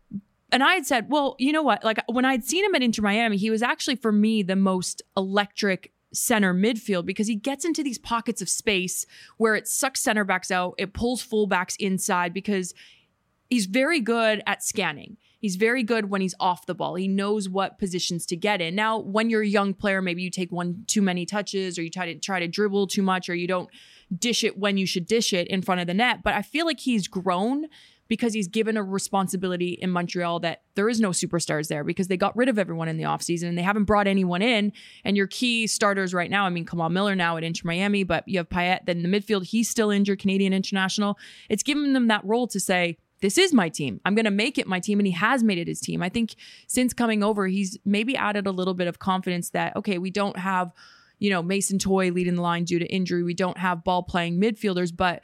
And I had said, well, you know what? Like, when I'd seen him at Inter Miami, he was actually, for me, the most electric center midfield, because he gets into these pockets of space where it sucks center backs out. It pulls fullbacks inside, because he's very good at scanning. He's very good when he's off the ball. He knows what positions to get in. Now, when you're a young player, maybe you take one too many touches, or you try to try to dribble too much, or you don't dish it when you should dish it in front of the net. But I feel like he's grown, because he's given a responsibility in Montreal that there is no superstars there, because they got rid of everyone in the offseason and they haven't brought anyone in. And your key starters right now, I mean, Kamal Miller now at Inter Miami, but you have Payet, then in the midfield, he's still injured, Canadian international. It's given them that role to say, this is my team. I'm going to make it my team. And he has made it his team. I think since coming over, he's maybe added a little bit of confidence that, okay, we don't have, you know, Mason Toye leading the line due to injury. We don't have ball playing midfielders, but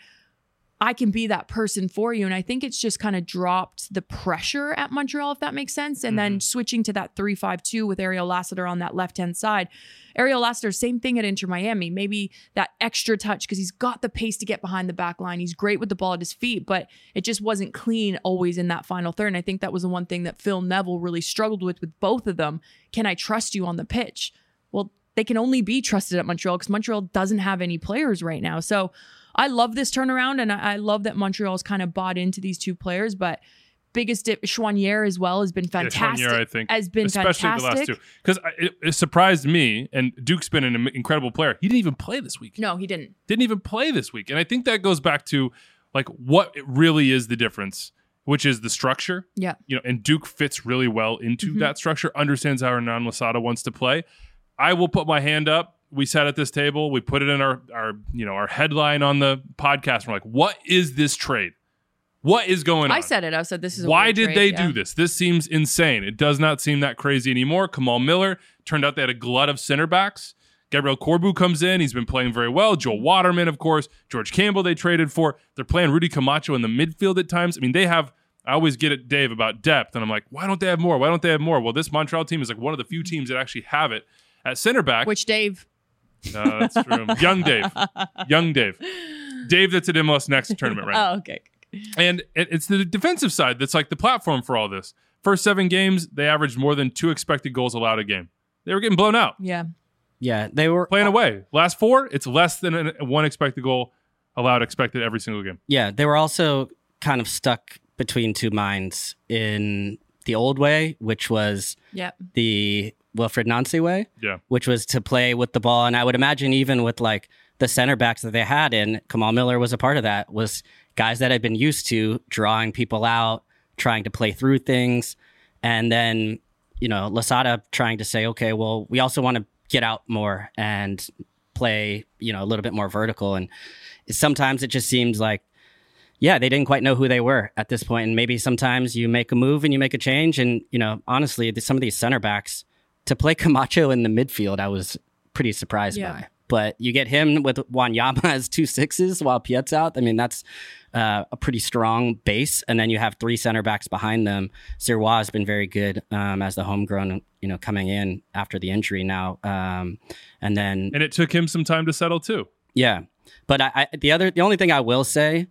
I can be that person for you. And I think it's just kind of dropped the pressure at Montreal, if that makes sense. And mm-hmm. then switching to that three five two with Ariel Lassiter on that left-hand side. Ariel Lassiter, same thing at Inter Miami. Maybe that extra touch, because he's got the pace to get behind the back line. He's great with the ball at his feet, but it just wasn't clean always in that final third. And I think that was the one thing that Phil Neville really struggled with with both of them. Can I trust you on the pitch? Well, they can only be trusted at Montreal, because Montreal doesn't have any players right now. So I love this turnaround, and I love that Montreal's kind of bought into these two players. But biggest dip, Chouanier as well has been fantastic. Yeah, Chouanier, I think, has been especially fantastic. the last two, because it, it surprised me. And Duke's been an incredible player. He didn't even play this week. No, he didn't. Didn't even play this week, and I think that goes back to like what it really is the difference, which is the structure. Yeah, you know, and Duke fits really well into mm-hmm. that structure. Understands how Hernan Losada wants to play. I will put my hand up. We sat at this table. We put it in our, our, you know, our headline on the podcast. We're like, what is this trade? What is going on? I said it. I said, this is a Why weird did trade, they yeah. do this? This seems insane. It does not seem that crazy anymore. Kamal Miller, turned out they had a glut of center backs. Gabriel Corbu comes in. He's been playing very well. Joel Waterman, of course. George Campbell they traded for. They're playing Rudy Camacho in the midfield at times. I mean, they have, I always get at Dave about depth, and I'm like, why don't they have more? Why don't they have more? Well, this Montreal team is like one of the few teams that actually have it at center back. Which Dave? No, that's true. Young Dave. Young Dave. Dave that's at M L S Next tournament right now. Oh, okay. And it- it's the defensive side that's like the platform for all this. First seven games, they averaged more than two expected goals allowed a game. They were getting blown out. Yeah. Yeah, they were Playing away. Last four, it's less than an, one expected goal allowed expected every single game. Yeah, they were also kind of stuck between two minds in the old way, which was Yep. the Wilfred Nancy way, Yeah. which was to play with the ball. And I would imagine even with like the center backs that they had in, Kamal Miller was a part of that, was guys that had been used to drawing people out, trying to play through things. And then, you know, Lasada trying to say, okay, well, we also want to get out more and play, you know, a little bit more vertical. And sometimes it just seems like, yeah, they didn't quite know who they were at this point. And maybe sometimes you make a move and you make a change. And, you know, honestly, some of these center backs, to play Camacho in the midfield, I was pretty surprised Yeah. by. But you get him with Wanyama as two sixes while Piet's out. I mean, that's uh, a pretty strong base. And then you have three center backs behind them. Sirois has been very good um, as the homegrown, you know, coming in after the injury now. Um, and then, And it took him some time to settle too. yeah. But I, I, the other, the only thing I will say,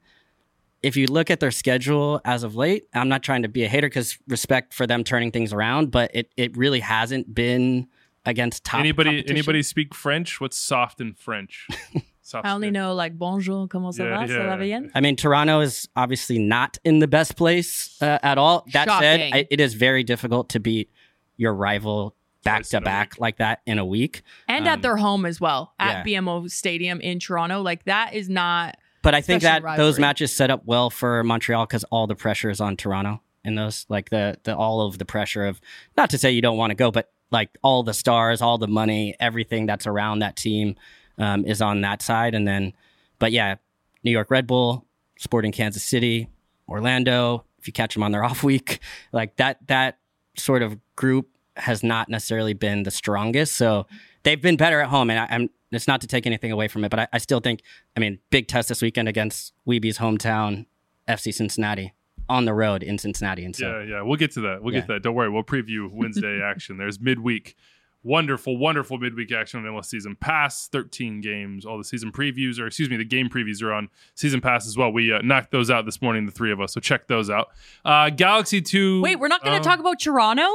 if you look at their schedule as of late, I'm not trying to be a hater because respect for them turning things around, but it, it really hasn't been against top Anybody competition. anybody speak French? What's soft in French? Soft I only stick. know like bonjour, comment ça Yeah, va, ça yeah. va bien? I mean, Toronto is obviously not in the best place uh, at all. That said, Shocking. I, it is very difficult to beat your rival back Twice to in a back week. like that in a week. And Um, at their home as well, at yeah. B M O Stadium in Toronto. Like that is not. But I think Especially that those rivalry. matches set up well for Montreal because all the pressure is on Toronto in those. Like the the all of the pressure of, not to say you don't want to go, but like all the stars, all the money, everything that's around that team um, is on that side. And then, but yeah, New York Red Bull, Sporting Kansas City, Orlando. If you catch them on their off week, like that that sort of group has not necessarily been the strongest. So they've been better at home, and I, I'm. It's not to take anything away from it, but I, I still think, I mean, big test this weekend against Weeby's hometown, F C Cincinnati, on the road in Cincinnati. And so, Yeah, yeah. We'll get to that. We'll Yeah. get to that. Don't worry. We'll preview Wednesday action. There's midweek. Wonderful, wonderful midweek action on M L S Season Pass. thirteen games. All the season previews, or excuse me, the game previews are on Season Pass as well. We uh, knocked those out this morning, the three of us. So check those out. Uh, Galaxy two. Wait, we're not going to uh, talk about Toronto?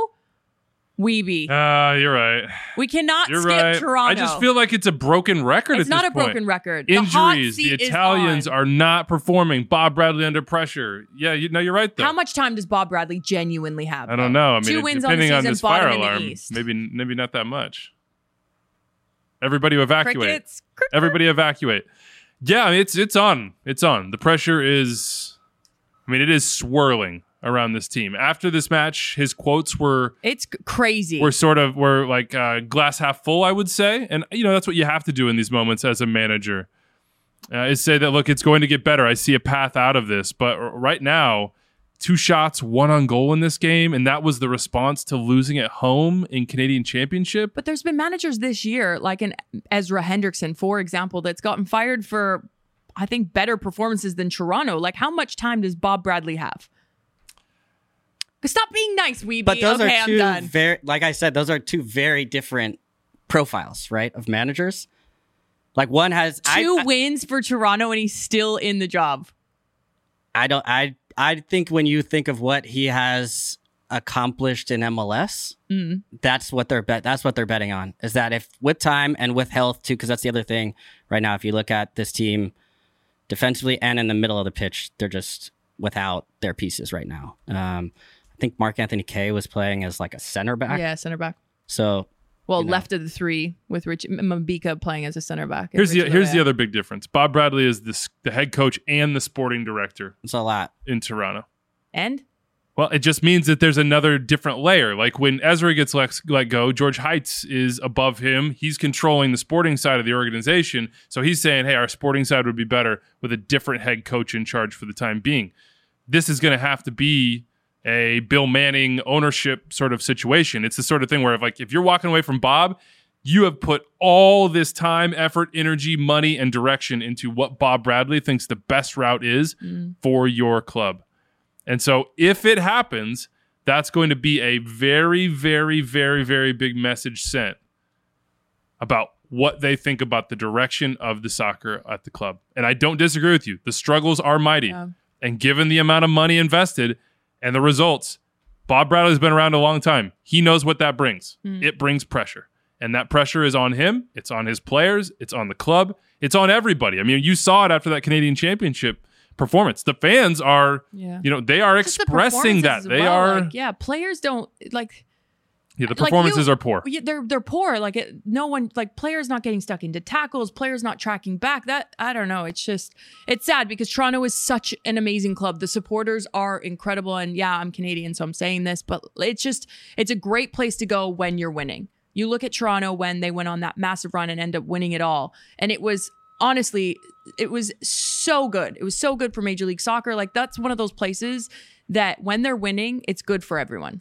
Weeby. Uh, you're right. we cannot You're skip right. Toronto. I just feel like it's a broken record it's at not this a point. broken record. The hot Injuries. The, seat is Italians on. are not performing. Bob Bradley under pressure. Yeah, you know, you're right, though. How much time does Bob Bradley genuinely have? I don't know. I mean, Two it- wins on the depending on, season, this fire bottom in the alarm, East. maybe maybe not that much. Everybody evacuate. Crickets. Crick- Everybody evacuate. Yeah, I mean, it's it's on. It's on. The pressure is, I mean, it is swirling around this team. After this match, his quotes were It's c- crazy. were sort of were like uh, glass half full, I would say, and you know that's what you have to do in these moments as a manager. Uh, is say that look, it's going to get better. I see a path out of this, but r- right now, two shots, one on goal in this game, and that was the response to losing at home in Canadian Championship. But there's been managers this year, like an Ezra Hendrickson, for example, that's gotten fired for, I think, better performances than Toronto. Like, how much time does Bob Bradley have? Stop being nice, Weeby. but those okay, are I'm two done. very, like I said, those are two very different profiles, right, of managers. Like one has Two I, I, wins for Toronto, and he's still in the job. I don't. I I think when you think of what he has accomplished in M L S, Mm. that's what they're bet. That's what they're betting on. Is that if with time and with health too, because that's the other thing right now. If you look at this team defensively and in the middle of the pitch, they're just without their pieces right now. Um, I think Mark Anthony Kaye was playing as like a center back. Yeah, center back. So Well, You know. left of the three with Rich Mabika playing as a center back. Here's the Rich here's the Lorea. other big difference. Bob Bradley is this, the head coach and the sporting director it's a lot. in Toronto. And Well, it just means that there's another different layer. Like when Ezra gets let, let go, George Heights is above him. He's controlling the sporting side of the organization. So he's saying, hey, our sporting side would be better with a different head coach in charge for the time being. This is going to have to be a Bill Manning ownership sort of situation. It's the sort of thing where if, like, if you're walking away from Bob, You have put all this time, effort, energy, money, and direction into what Bob Bradley thinks the best route is mm. for your club. And so if it happens, that's going to be a very, very, very, very big message sent about what they think about the direction of the soccer at the club. And I don't disagree with you. The struggles are mighty. Yeah. And given the amount of money invested and the results, Bob Bradley's been around a long time. He knows what that brings. Mm. It brings pressure. And that pressure is on him. It's on his players. It's on the club. It's on everybody. I mean, you saw it after that Canadian Championship performance. The fans are, yeah. you know, they are Just expressing the that. They well. are. Like, yeah, players don't, like... Yeah, the performances like you, are poor. They're they're poor. Like it, no one, like players not getting stuck into tackles, players not tracking back. That I don't know. It's just it's sad because Toronto is such an amazing club. The supporters are incredible, and yeah, I'm Canadian, so I'm saying this, but it's just it's a great place to go when you're winning. You look at Toronto when they went on that massive run and end up winning it all, and it was honestly, it was so good. It was so good for Major League Soccer. Like that's one of those places that when they're winning, it's good for everyone.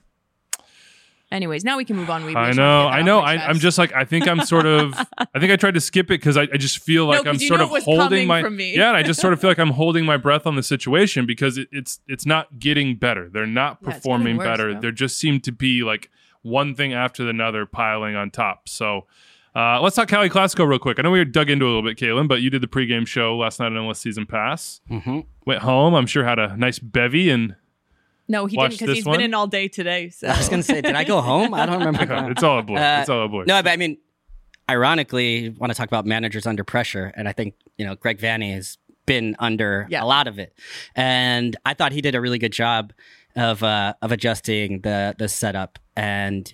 Anyways, now we can move on. We I know, I know. I, I'm just like, I think I'm sort of, I think I tried to skip it because I, I just feel like no, I'm sort of holding my, yeah, and I just sort of feel like I'm holding my breath on the situation because it, it's it's not getting better. They're not yeah, performing worse, better. There just seem to be like one thing after another piling on top. So uh, let's talk Cali Classico real quick. I know we dug into it a little bit, Kaylin, but you did the pregame show last night on N L S Season Pass. Mm-hmm. Went home, I'm sure had a nice bevy and No, he didn't because he's one? been in all day today. So. I was going to say, did I go home? I don't remember. Yeah, it's all a blur. Uh, it's all a blur. No, but I mean, ironically, I want to talk about managers under pressure. And I think, you know, Greg Vanney has been under yeah. a lot of it. And I thought he did a really good job of uh, of adjusting the the setup. And,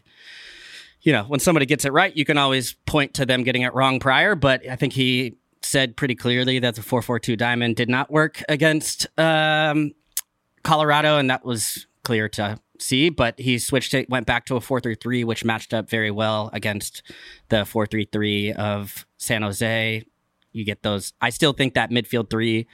you know, when somebody gets it right, you can always point to them getting it wrong prior. But I think he said pretty clearly that the four four two diamond did not work against um Colorado, and that was clear to see, but he switched it, went back to a four three three, which matched up very well against the four three three of San Jose. You get those. I still think that midfield three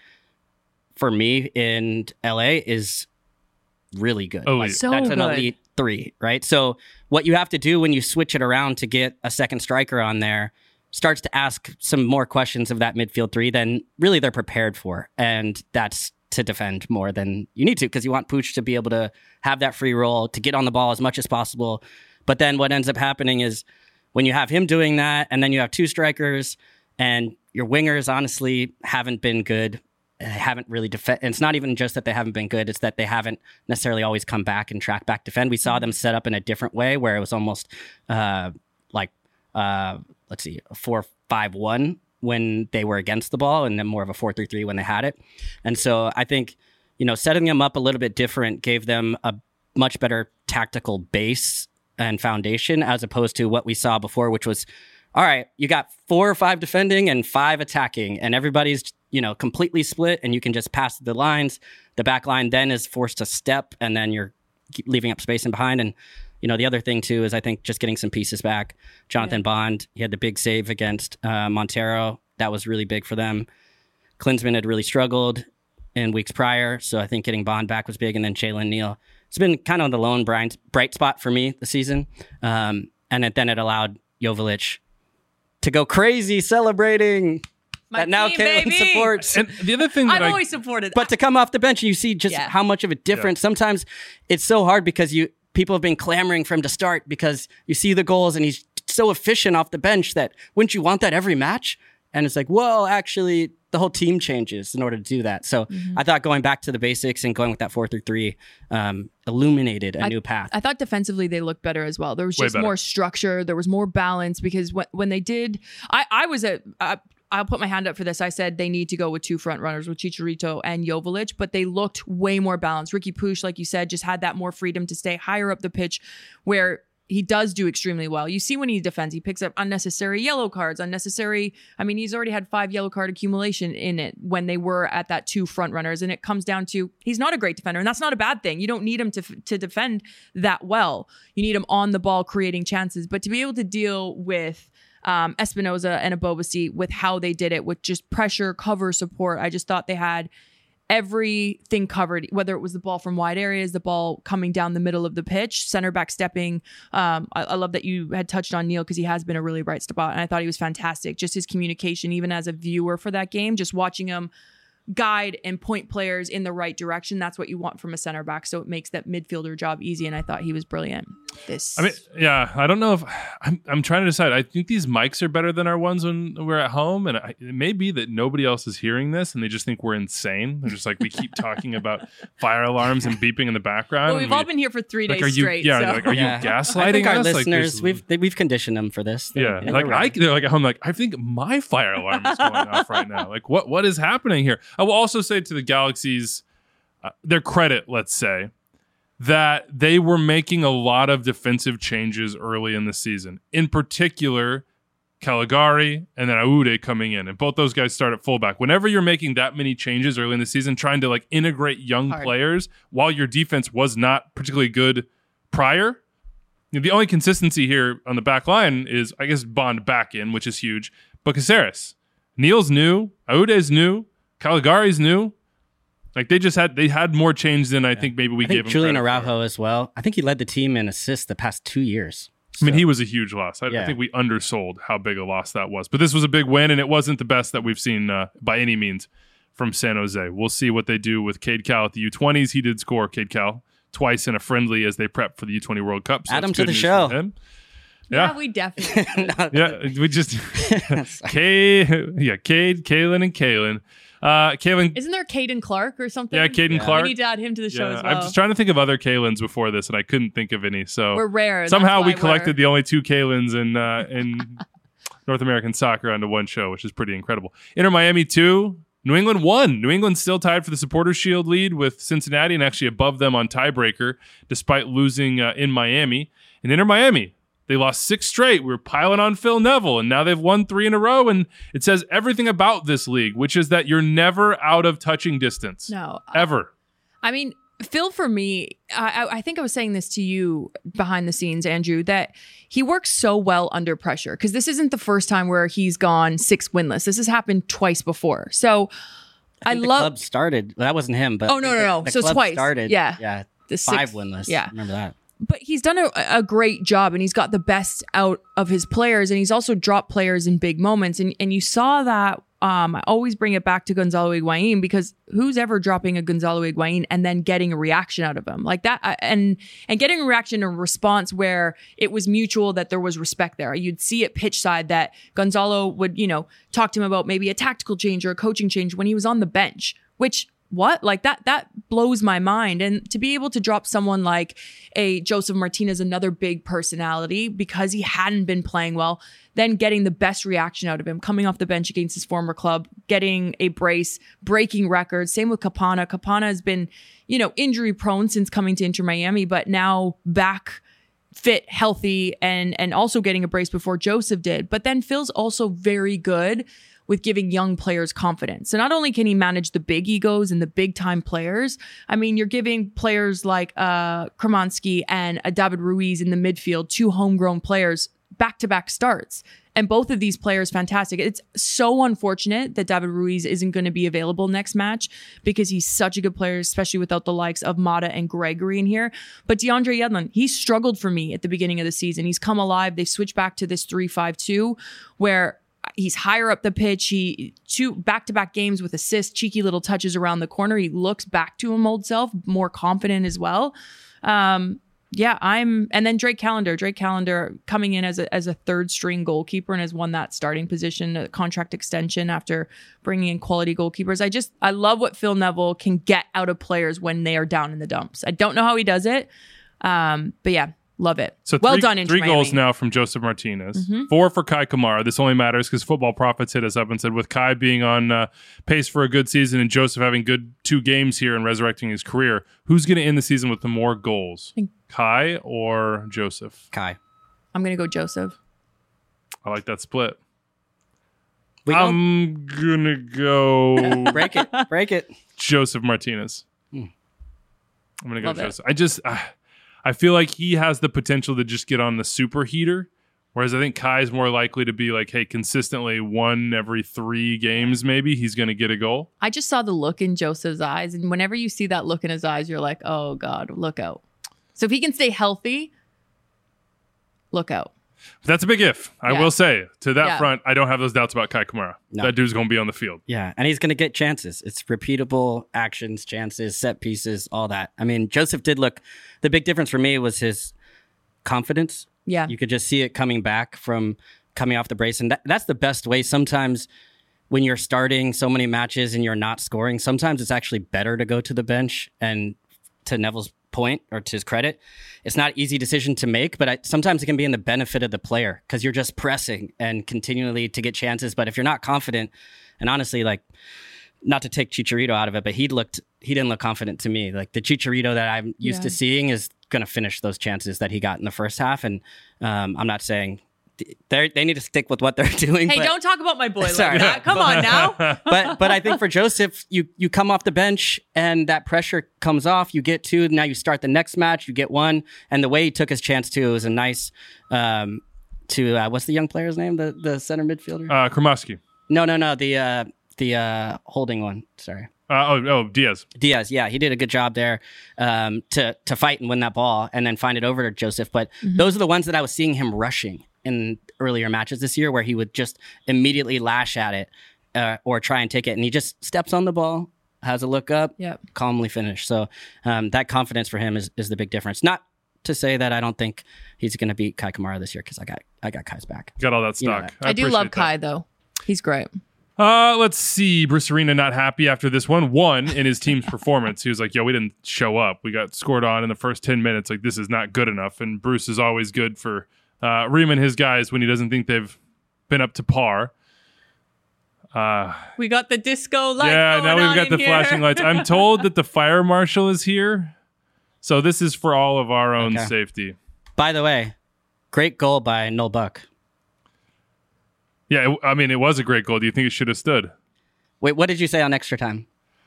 for me in L A is really good. Oh, like, so that's good. an elite three, right? So what you have to do when you switch it around to get a second striker on there starts to ask some more questions of that midfield three than really they're prepared for. And that's to defend more than you need to because you want Pooch to be able to have that free roll, to get on the ball as much as possible. But then what ends up happening is when you have him doing that and then you have two strikers and your wingers honestly haven't been good, haven't really defend. It's not even just that they haven't been good. It's that they haven't necessarily always come back and track back defend. We saw them set up in a different way where it was almost uh, like, uh, let's see, a four five one when they were against the ball and then more of a four three three when they had it. And so I think, you know, setting them up a little bit different gave them a much better tactical base and foundation as opposed to what we saw before, which was, all right, you got four or five defending and five attacking and everybody's, you know, completely split and you can just pass the lines. The back line then is forced to step and then you're leaving up space in behind. And, you know, the other thing, too, is I think just getting some pieces back. Jonathan yeah. Bond, he had the big save against uh, Montero. That was really big for them. Klinsmann had really struggled in weeks prior, so I think getting Bond back was big. And then Jalen Neal. It's been kind of the lone bright, bright spot for me this season. Um, and it, then it allowed Joveljic to go crazy celebrating. My that team, now Kaylin baby. supports. And the other thing that I've I, always supported. But to come off the bench, you see just yeah. how much of a difference. Yeah. Sometimes it's so hard because you people have been clamoring for him to start because you see the goals and he's so efficient off the bench that wouldn't you want that every match? And it's like, well, actually, the whole team changes in order to do that. So mm-hmm. I thought going back to the basics and going with that four three three um, illuminated a I, new path. I thought defensively they looked better as well. There was just more structure. There was more balance because when, when they did, I, I was a... I, I'll put my hand up for this. I said they need to go with two front runners with Chicharito and Joveljic, but they looked way more balanced. Ricky Pooch, like you said, just had that more freedom to stay higher up the pitch where he does do extremely well. You see when he defends, he picks up unnecessary yellow cards, unnecessary. I mean, he's already had five yellow card accumulation in it when they were at that two front runners. And it comes down to he's not a great defender. And that's not a bad thing. You don't need him to, to defend that well. You need him on the ball creating chances. But to be able to deal with Um, Espinoza and Abobasi with how they did it with just pressure, cover, support. I just thought they had everything covered, whether it was the ball from wide areas, the ball coming down the middle of the pitch, center back stepping. Um, I, I love that you had touched on Neil because he has been a really bright spot, and I thought he was fantastic. Just his communication, even as a viewer for that game, just watching him guide and point players in the right direction. That's what you want from a center back. So it makes that midfielder job easy. And I thought he was brilliant. This, I mean, yeah, I don't know if I'm, I'm trying to decide. I think these mics are better than our ones when we're at home. And I, it may be that nobody else is hearing this and they just think we're insane. They're just like, we keep talking about fire alarms and beeping in the background. Well, we've we, all been here for three like, days are you, straight. Yeah, so. like, are Yeah. you gaslighting I think our us? listeners, like, we've they, we've conditioned them for this. Yeah, They're like right. I, they're like at home, like I think my fire alarm is going off right now. Like what, what is happening here? I will also say to the Galaxy's, uh, their credit, let's say, that they were making a lot of defensive changes early in the season. In particular, Caligari and then Aude coming in, and both those guys start at fullback. Whenever you're making that many changes early in the season, trying to like integrate young Hard. players while your defense was not particularly good prior. The only consistency here on the back line is, I guess, Bond back in, which is huge. But Caceres, Neil's new, Aude's new, Caligari's new. Like they just had, they had more change than I think maybe we I think gave him. Julian credit for. Araujo as well. I think he led the team in assists the past two years. I mean, So- he was a huge loss. I, I Yeah. think we undersold how big a loss that was. But this was a big win, and it wasn't the best that we've seen uh, by any means from San Jose. We'll see what they do with Cade Cal at the U twenties. He did score, Cade Cal, twice in a friendly as they prep for the U twenty World Cup. So Add him that's to good the news show. for him. yeah. Yeah. we definitely. Yeah, we just Cade, yeah, Cade, Kalen, and Kalen. Uh, Kalen, Isn't there Caden Clark or something? yeah, Caden Yeah. Clark. We need to add him to the show Yeah, as well. I'm just trying to think of other Kalens before this, and I couldn't think of any. So We're rare. that's somehow we why collected we're- the only two Kalens in uh, in North American soccer onto one show, which is pretty incredible. Inter Miami two, New England one. New England still tied for the Supporters Shield lead with Cincinnati and actually above them on tiebreaker, despite losing uh, in Miami. And Inter Miami, they lost six straight. We were piling on Phil Neville, and now they've won three in a row. And it says everything about this league, which is that you're never out of touching distance. No. Ever. I mean, Phil, for me, I, I think I was saying this to you behind the scenes, Andrew, that he works so well under pressure because this isn't the first time where he's gone six winless. This has happened twice before. So I, I think the love club started. That wasn't him, but Oh, no, no, no. The So club twice. started. Yeah. yeah, the five six, winless. Yeah. Remember that? But he's done a, a great job and he's got the best out of his players and he's also dropped players in big moments. And and you saw that. Um, I always bring it back to Gonzalo Higuain because who's ever dropping a Gonzalo Higuain and then getting a reaction out of him like that uh, and and getting a reaction and response where it was mutual, that there was respect there. You'd see it pitch side that Gonzalo would, you know, talk to him about maybe a tactical change or a coaching change when he was on the bench, which what? Like that, that blows my mind. And to be able to drop someone like a Joseph Martinez, another big personality, because he hadn't been playing well, then getting the best reaction out of him, coming off the bench against his former club, getting a brace, breaking records. Same with Capana. Capana has been, you know, injury prone since coming to Inter Miami, but now back fit, healthy, and and also getting a brace before Joseph did. But then Phil's also very good with giving young players confidence. So not only can he manage the big egos and the big time players, I mean, you're giving players like uh, Kremansky and uh, David Ruiz in the midfield, two homegrown players, back-to-back starts. And both of these players, fantastic. It's so unfortunate that David Ruiz isn't going to be available next match because he's such a good player, especially without the likes of Mata and Gregory in here. But DeAndre Yedlin, he struggled for me at the beginning of the season. He's come alive. They switched back to this three five two where he's higher up the pitch. He two back-to-back games with assists, cheeky little touches around the corner. He looks back to him old self, more confident as well. Um, yeah, I'm, and then Drake Callender, Drake Callender coming in as a as a third string goalkeeper and has won that starting position, a contract extension after bringing in quality goalkeepers. I just, I love what Phil Neville can get out of players when they are down in the dumps. I don't know how he does it, um, but yeah. Love it. So well three, done, Inter three Miami. goals now from Joseph Martinez. Mm-hmm. Four for Kai Kamara. This only matters because Football Profits hit us up and said with Kai being on uh, pace for a good season and Joseph having good two games here and resurrecting his career, who's going to end the season with the more goals? think- Kai or Joseph? Kai. I'm going to go Joseph. I like that split. We go. I'm going to go break it. Break it. Joseph Martinez. I'm going to go Love it. Joseph. I just... Uh, I feel like he has the potential to just get on the super heater Whereas I think Kai's more likely to be like, hey, consistently one every three games, maybe he's going to get a goal. I just saw the look in Joseph's eyes. And whenever you see that look in his eyes, you're like, oh, God, look out. So if he can stay healthy, look out. That's a big if. I Yeah. will say, to that Yeah. front, I don't have those doubts about Kai Kamara. No. That dude's going to be on the field. Yeah, and he's going to get chances. It's repeatable actions, chances, set pieces, all that. I mean, Joseph did look. The big difference for me was his confidence. Yeah. You could just see it coming back from coming off the brace, and that, that's the best way. Sometimes when you're starting so many matches and you're not scoring, sometimes it's actually better to go to the bench. And to Neville's point, or to his credit, it's not an easy decision to make, but I, sometimes it can be in the benefit of the player because you're just pressing and continually to get chances. But if you're not confident, and honestly, like, not to take Chicharito out of it, but he looked he didn't look confident to me. Like the Chicharito that I'm used Yeah. to seeing is going to finish those chances that he got in the first half. And um, I'm not saying they they need to stick with what they're doing. Hey, but, don't talk about my boy Sorry. like that. Come on now. but but I think for Joseph, you you come off the bench and that pressure comes off. You get two. Now you start the next match. You get one. And the way he took his chance too was a nice. Um, to uh, what's the young player's name? The the center midfielder. Uh, Kremovsky. no no no the uh, the uh, holding one. Sorry. Uh, oh, oh, Diaz. Diaz, yeah, he did a good job there um, to to fight and win that ball and then find it over to Joseph. But Mm-hmm. those are the ones that I was seeing him rushing in earlier matches this year, where he would just immediately lash at it uh, or try and take it, and he just steps on the ball, has a look up, Yep. calmly finish. So um, that confidence for him is is the big difference. Not to say that I don't think he's going to beat Kai Kamara this year, because I got I got Kai's back. Got all that You know stock. that. I, do appreciate love that. Kai, though. He's great. Uh, let's see. Bruce Arena not happy after this one. One, in his team's performance, he was like, yo, we didn't show up. We got scored on in the first ten minutes. Like, this is not good enough. And Bruce is always good for uh, reaming his guys when he doesn't think they've been up to par. Uh, We got the disco light. yeah, now going we've on got in the here. flashing lights. I'm told that the fire marshal is here. So this is for all of our own Okay. safety. By the way, great goal by Noel Buck. Yeah, it, I mean, it was a great goal. Do you think it should have stood? Wait, what did you say on extra time?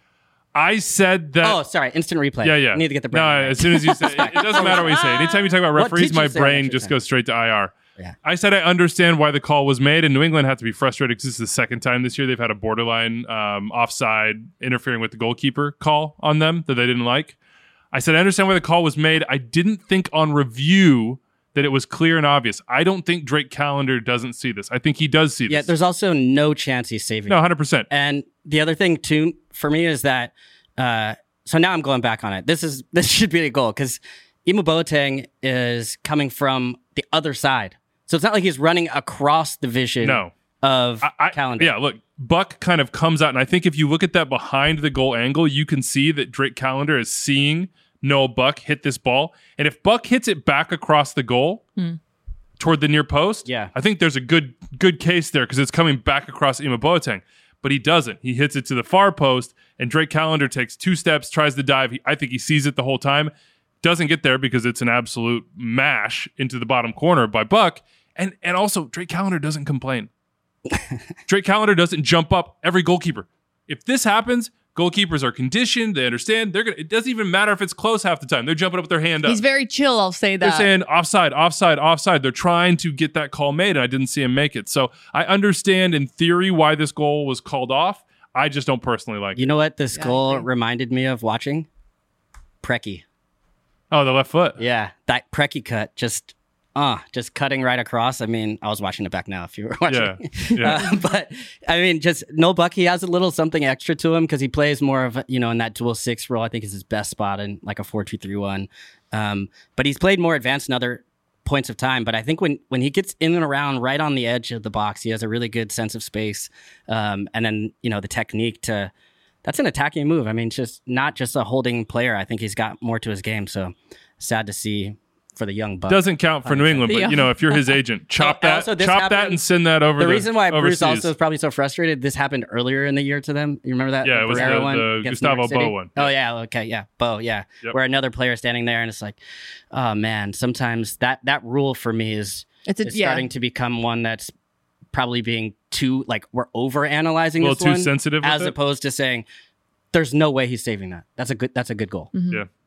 I said that. Oh, sorry, instant replay. Yeah, yeah. I need to get the No, brain right. as soon as you say it, it doesn't matter what you say. Anytime you talk about What referees, did you my say on brain extra just time? goes straight to I R. Yeah. I said I understand why the call was made, and New England had to be frustrated because this is the second time this year they've had a borderline um, offside interfering with the goalkeeper call on them that they didn't like. I said I understand why the call was made. I didn't think on review that it was clear and obvious. I don't think Drake Callender doesn't see this. I think he does see this. Yeah, there's also no chance he's saving no, it. one hundred percent. And the other thing too for me is that uh, so now I'm going back on it. This is this should be a goal because Ima Boateng is coming from the other side, so it's not like he's running across the vision No. of I, I, Callender. Yeah, look, Buck kind of comes out, and I think if you look at that behind the goal angle, you can see that Drake Callender is seeing Noah Buck hit this ball. And if Buck hits it back across the goal toward the near post, Yeah. I think there's a good good case there because it's coming back across Ima Boateng. But he doesn't. He hits it to the far post, and Drake Callender takes two steps, tries to dive. He, I think he sees it the whole time. Doesn't get there because it's an absolute mash into the bottom corner by Buck. And and also, Drake Callender doesn't complain. Drake Callender doesn't jump up every goalkeeper. If this happens, goalkeepers are conditioned. They understand. They're gonna. It doesn't even matter if it's close half the time. They're jumping up with their hand up. He's very chill, I'll say They're that. saying offside, offside, offside. They're trying to get that call made, and I didn't see him make it. So I understand in theory why this goal was called off. I just don't personally like You it. know what this Yeah, I goal agree. reminded me of watching? Preki. Oh, the left foot. Yeah, that Preki cut just uh just cutting right across. I mean, I was watching it back now if you were watching. Yeah, yeah. Uh, but I mean, just no Buck. He has a little something extra to him because he plays more of, you know, in that dual six role. I think is his best spot in like a four two three one. Um, but he's played more advanced in other points of time. But I think when when he gets in and around right on the edge of the box, he has a really good sense of space. Um, and then, you know, the technique to that's an attacking move. I mean, just not just a holding player. I think he's got more to his game. So sad to see for the young Buck. Doesn't count for New England, but you know, if you're his agent, chop And that, also this chop that, happened- and send that over. The to reason why overseas. Bruce also is probably so frustrated, this happened earlier in the year to them. You remember that? Yeah, it was Barrera the- one the against Gustavo New York City? Bo one. Oh, yeah. Okay. Yeah. Bo. Yeah. Yep. Where another player standing there and it's like, oh, man, sometimes that, that rule for me is, It's a- is yeah. starting to become one that's probably being too, like, we're over analyzing A little this too one sensitive with as it? opposed to saying, there's no way he's saving that. That's a good, that's a good goal. Mm-hmm. Yeah.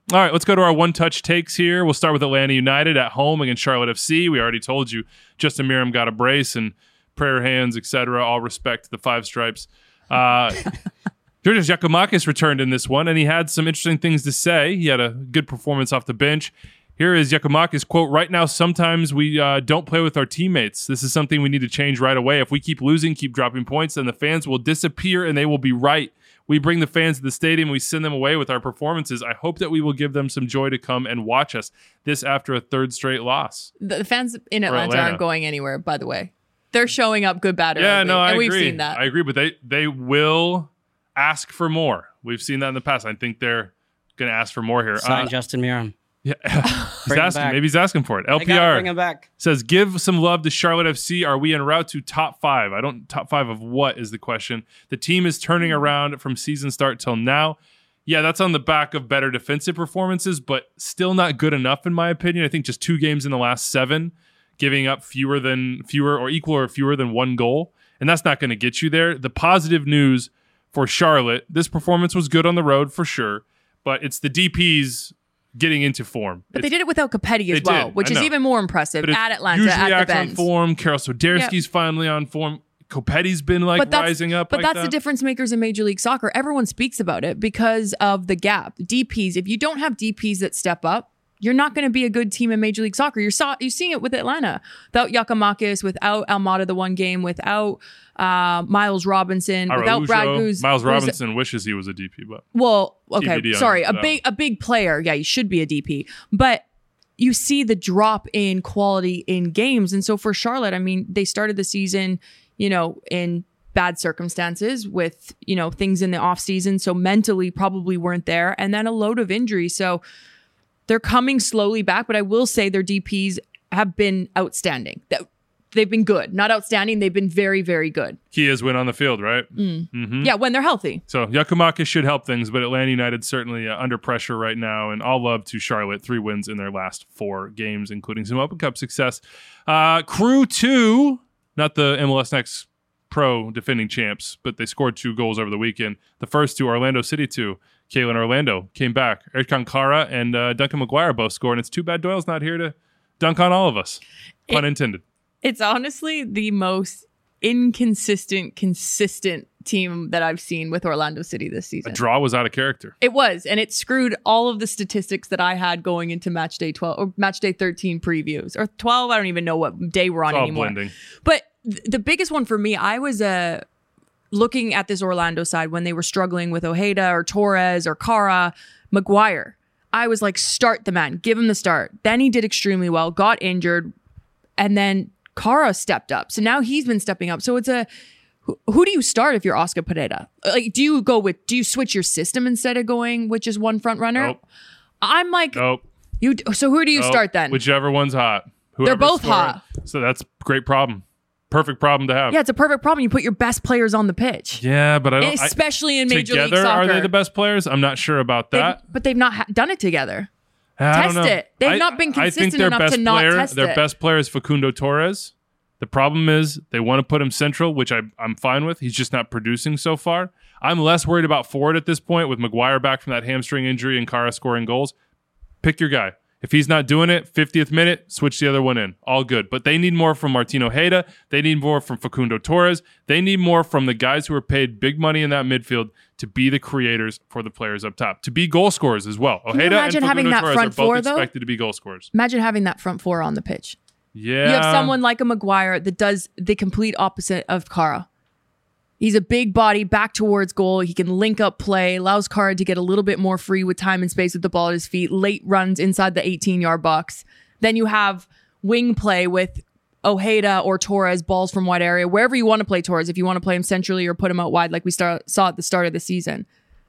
All right, let's go to our one-touch takes here. We'll start with Atlanta United at home against Charlotte F C. We already told you Justin Meram got a brace and prayer hands, et cetera. All respect to the Five Stripes. Uh, Georgios Giakoumakis returned in this one, and he had some interesting things to say. He had a good performance off the bench. Here is Giakoumakis, quote, "Right now, sometimes we uh, don't play with our teammates. This is something we need to change right away. If we keep losing, keep dropping points, then the fans will disappear and they will be right. We bring the fans to the stadium. We send them away with our performances. I hope that we will give them some joy to come and watch us." This after a third straight loss. The, the fans in Atlanta, Atlanta aren't going anywhere, by the way. They're showing up good, bad, or Yeah, ugly, no, I and agree. we've seen that. I agree, but they, they will ask for more. We've seen that in the past. I think they're going to ask for more here. Sign Uh, Justin Meram. Yeah, he's Bring him asking. back. Maybe he's asking for it. I gotta L P R bring him back. says, "Give some love to Charlotte F C. Are we en route to top five?" I don't. Top five of what is the question? The team is turning around from season start till now. Yeah, that's on the back of better defensive performances, but still not good enough in my opinion. I think just two games in the last seven, giving up fewer than fewer or equal or fewer than one goal, and that's not going to get you there. The positive news for Charlotte: this performance was good on the road for sure, but it's the D Ps getting into form. But they It's- did it without Capetti as They well, did, which I is know. even more impressive But it's at Atlanta, usually at the acts on Benz. form. Karol Soderski's finally on form. Kopetti's been like But that's, rising up. but like that's that. the difference makers in Major League Soccer. Everyone speaks about it because of the gap. D Ps, if you don't have D Ps that step up, you're not going to be a good team in Major League Soccer. You're saw, you're seeing it with Atlanta. Without Giakoumakis, without Almada the one game, without uh, Miles Robinson, without Brad Araujo. Guz. Miles who's- Robinson wishes he was a D P, but Well, okay, T B D on sorry, a that. big a big player. Yeah, you should be a D P, but you see the drop in quality in games, and so for Charlotte, I mean, they started the season, you know, in bad circumstances with, you know, things in the off season, so mentally probably weren't there, and then a load of injuries. So they're coming slowly back, but I will say their D Ps have been outstanding. That they've been good, not outstanding. They've been very, very good. he is win on the field, right? Yeah, when they're healthy. So Giakoumakis should help things, but Atlanta United certainly uh, under pressure right now. And all love to Charlotte, three wins in their last four games, including some Open Cup success. Uh, Crew two, not the M L S Next Pro defending champs, but they scored two goals over the weekend. The first two, Orlando City two. Kalen Orlando came back. Erkan Kara and uh, Duncan McGuire both scored. And it's too bad Doyle's not here to dunk on all of us. Pun It- intended. It's honestly the most inconsistent, consistent team that I've seen with Orlando City this A season. draw was out of character. It was, and it screwed all of the statistics that I had going into match day twelve or match day thirteen previews or twelve. I don't even know what day we're on It's all anymore. blending. But th- the biggest one for me, I was uh, looking at this Orlando side when they were struggling with Ojeda or Torres or Kara, McGuire. I was like, start the man, give him the start. Then he did extremely well, got injured, and then Kara stepped up. So now he's been stepping up. So it's a who, who do you start if you're Oscar Pereira? Like, do you go with do you switch your system instead of going with just one front runner? Nope. I'm like, Nope. you. So who do you Nope. start then? Whichever one's hot. Whoever's both scoring. hot. So that's a great problem. Perfect problem to have. Yeah, it's a perfect problem. You put your best players on the pitch. Yeah, but I don't. I- Especially in Major together, League Soccer. are they the best players? I'm not sure about They've- that. but they've not ha- done it together. I don't test know. it. They've I- not been I think consistent their enough best to not player, test Their it. best player is Facundo Torres. The problem is they want to put him central, which I, I'm fine with. He's just not producing so far. I'm less worried about forward at this point with McGuire back from that hamstring injury and Kara scoring goals. Pick your guy. If he's not doing it, fiftieth minute, switch the other one in. All good. But they need more from Martin Ojeda. They need more from Facundo Torres. They need more from the guys who are paid big money in that midfield to be the creators for the players up top, to be goal scorers as well. you Ojeda and imagine having Facundo that Torres front are both four, though? expected to be goal scorers. Imagine having that front four on the pitch. Yeah. You have someone like a McGuire that does the complete opposite of Kara. He's a big body back towards goal. He can link up play, allows Kara to get a little bit more free with time and space with the ball at his feet, late runs inside the eighteen-yard box. Then you have wing play with Ojeda or Torres, balls from wide area, wherever you want to play Torres, if you want to play him centrally or put him out wide like we start, saw at the start of the season.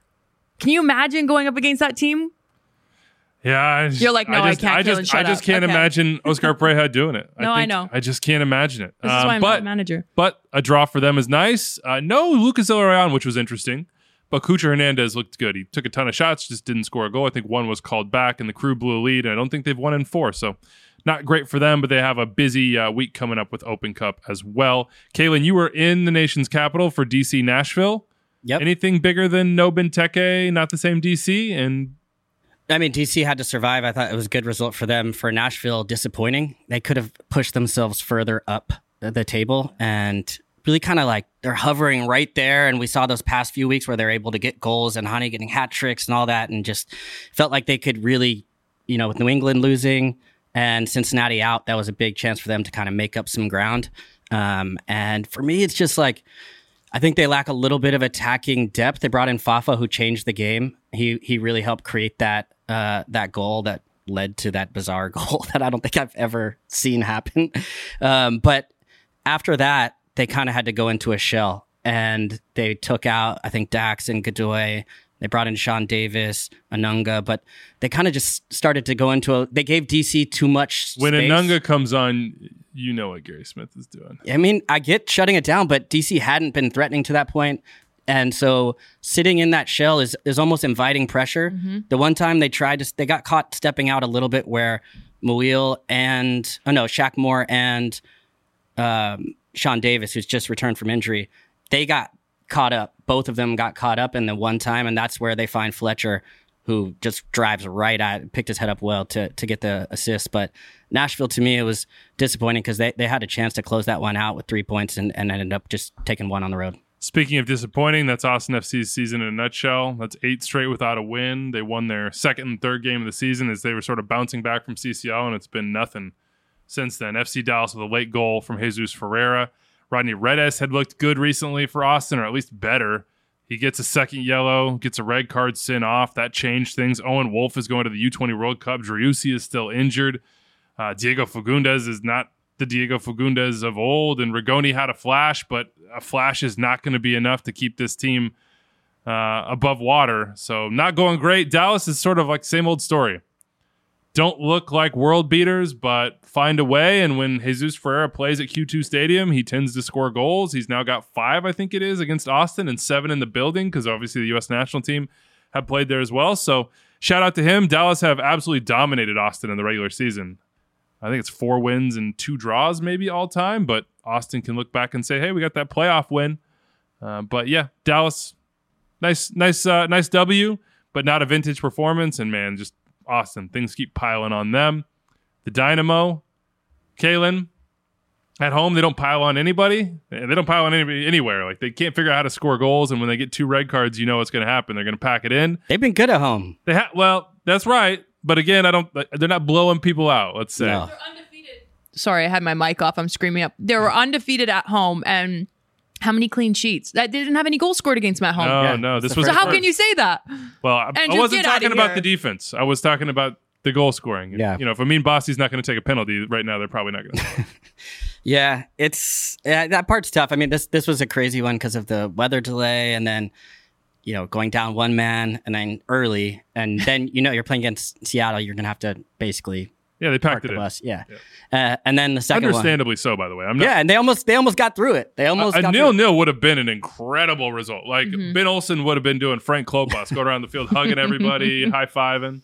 Can you imagine going up against that team? Yeah, I just, You're like, no, I just, can't, I Kaylin, just, shut I just up. can't Okay. imagine Oscar Pereira doing it. No, I think- know. I just can't imagine it. This is Um, why I'm but, not a manager. But a draw for them is nice. Uh, no Lucas Illaraion, which was interesting. But Cucho Hernandez looked good. He took a ton of shots, just didn't score a goal. I think one was called back, and the Crew blew a lead. And I don't think they've won in four. So not great for them, but they have a busy uh, week coming up with Open Cup as well. Kaylin, you were in the nation's capital for D C Nashville. Yep. Anything bigger than No Benteke, not the same D C? And I mean, D C had to survive. I thought it was a good result for them. For Nashville, disappointing. They could have pushed themselves further up the table and really kind of like they're hovering right there. And we saw those past few weeks where they're able to get goals and Hane getting hat tricks and all that, and just felt like they could really, you know, with New England losing and Cincinnati out, that was a big chance for them to kind of make up some ground. Um, and for me, it's just like, I think they lack a little bit of attacking depth. They brought in Fafa, who changed the game. He he really helped create that uh, that goal that led to that bizarre goal that I don't think I've ever seen happen. Um, but after that, they kind of had to go into a shell, and they took out, I think, Dax and Godoy. They brought in Sean Davis, Anunga, but they kind of just started to go into a. They gave D C too much space. When Anunga comes on, you know what Gary Smith is doing. I mean, I get shutting it down, but D C hadn't been threatening to that point. And so sitting in that shell is, is almost inviting pressure. Mm-hmm. The one time they tried to, they got caught stepping out a little bit where Mouil and, oh no, Shaq Moore and um, Sean Davis, who's just returned from injury, they got caught up. Both of them got caught up in the one time, and that's where they find Fletcher, who just drives right at, picked his head up well to to get the assist. But Nashville, to me, it was disappointing because they, they had a chance to close that one out with three points and, and ended up just taking one on the road. Speaking of disappointing, that's Austin F C's season in a nutshell. That's eight straight without a win. They won their second and third game of the season as they were sort of bouncing back from C C L, and it's been nothing since then. F C Dallas with a late goal from Jesus Ferreira. Rodney Redes had looked good recently for Austin, or at least better. He gets a second yellow, gets a red card sent off. That changed things. Owen Wolf is going to the U twenty World Cup. Driussi is still injured. Uh, Diego Fagundes is not the Diego Fagundes of old, and Rigoni had a flash, but a flash is not going to be enough to keep this team uh, above water. So not going great. Dallas is sort of like same old story. Don't look like world beaters, but find a way. And when Jesus Ferreira plays at Q two Stadium, he tends to score goals. He's now got five, I think it is, against Austin and seven in the building because obviously the U S national team have played there as well. So shout out to him. Dallas have absolutely dominated Austin in the regular season. I think it's four wins and two draws maybe all time, but Austin can look back and say, hey, we got that playoff win. Uh, but yeah, Dallas, nice, nice, uh, nice W, but not a vintage performance. And man, just Austin, things keep piling on them. The Dynamo, Kalen, at home, they don't pile on anybody. They don't pile on anybody anywhere. Like, they can't figure out how to score goals, and when they get two red cards, you know what's going to happen. They're going to pack it in. They've been good at home. They ha- Well, that's right. But again, I don't. They're not blowing people out, let's say. No. They're undefeated. Sorry, I had my mic off. I'm screaming up. They were undefeated at home, and how many clean sheets? That they didn't have any goals scored against them at home. No, Yeah, no. This the was So the how first. can you say that? Well, I, And I just wasn't get outta talking about here. the defense. I was talking about the goal scoring. Yeah. You know, if Amin Bassi's not going to take a penalty right now, they're probably not going to. Yeah, it's yeah, that part's tough. I mean, this this was a crazy one because of the weather delay, and then you know going down one man, and then early, and then you know you're playing against Seattle. You're gonna have to basically Yeah, they park packed it the in. bus. Yeah, Uh, and then the second Understandably so, by the way. I'm one. not. Yeah, and they almost they almost got through it. They almost a got nil through it. nil would have been an incredible result. Like Mm-hmm. Ben Olsen would have been doing Frank Klopas, go around the field hugging everybody, high fiving.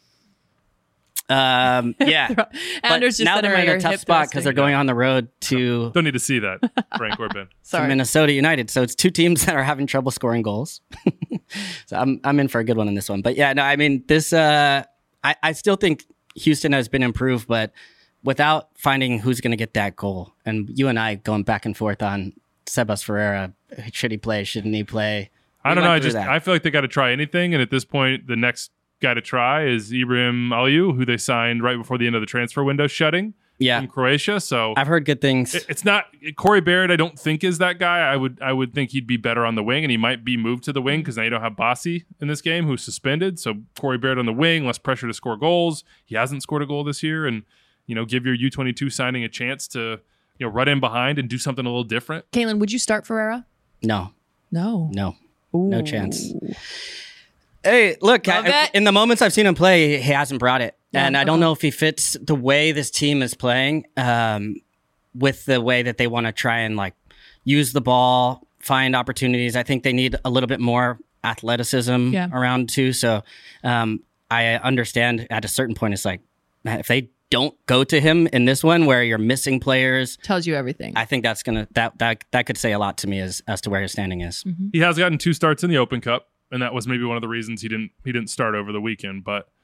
Um, yeah, Anders but just now said they're about in a your tough hip spot because they're thrusting. going on the road to, Don't need to see that, Frank or Ben. to Sorry. Minnesota United. So it's two teams that are having trouble scoring goals. So I'm I'm in for a good one in this one. But yeah, no, I mean this. Uh, I I still think Houston has been improved, but without finding who's going to get that goal, and you and I going back and forth on Sebas Ferreira, should he play? Shouldn't he play? I We don't know. went I through just that. I feel like they got to try anything, and at this point, the next guy to try is Ibrahim Aliu, who they signed right before the end of the transfer window shutting Yeah, from Croatia. So I've heard good things. it- it's not Corey Barrett. I don't think is that guy. I would I would think he'd be better on the wing, and he might be moved to the wing because now you don't have Bassi in this game, who's suspended. So Corey Barrett on the wing, less pressure to score goals. He hasn't scored a goal this year, and you know, give your U twenty-two signing a chance to you know run in behind and do something a little different. Kaylin, would you start Ferreira? no, No. no. No Ooh. chance. Hey, look, Love I, it. in the moments I've seen him play, he hasn't brought it. Yeah, And I don't uh-huh. know if he fits the way this team is playing um, with the way that they want to try and like use the ball, find opportunities. I think they need a little bit more athleticism Yeah. around too. So um, I understand at a certain point, it's like, man, if they don't go to him in this one where you're missing players, Tells you everything. I think that's going to, that, that, that could say a lot to me as, as to where his standing is. He has gotten two starts in the Open Cup, and that was maybe one of the reasons he didn't he didn't start over the weekend. But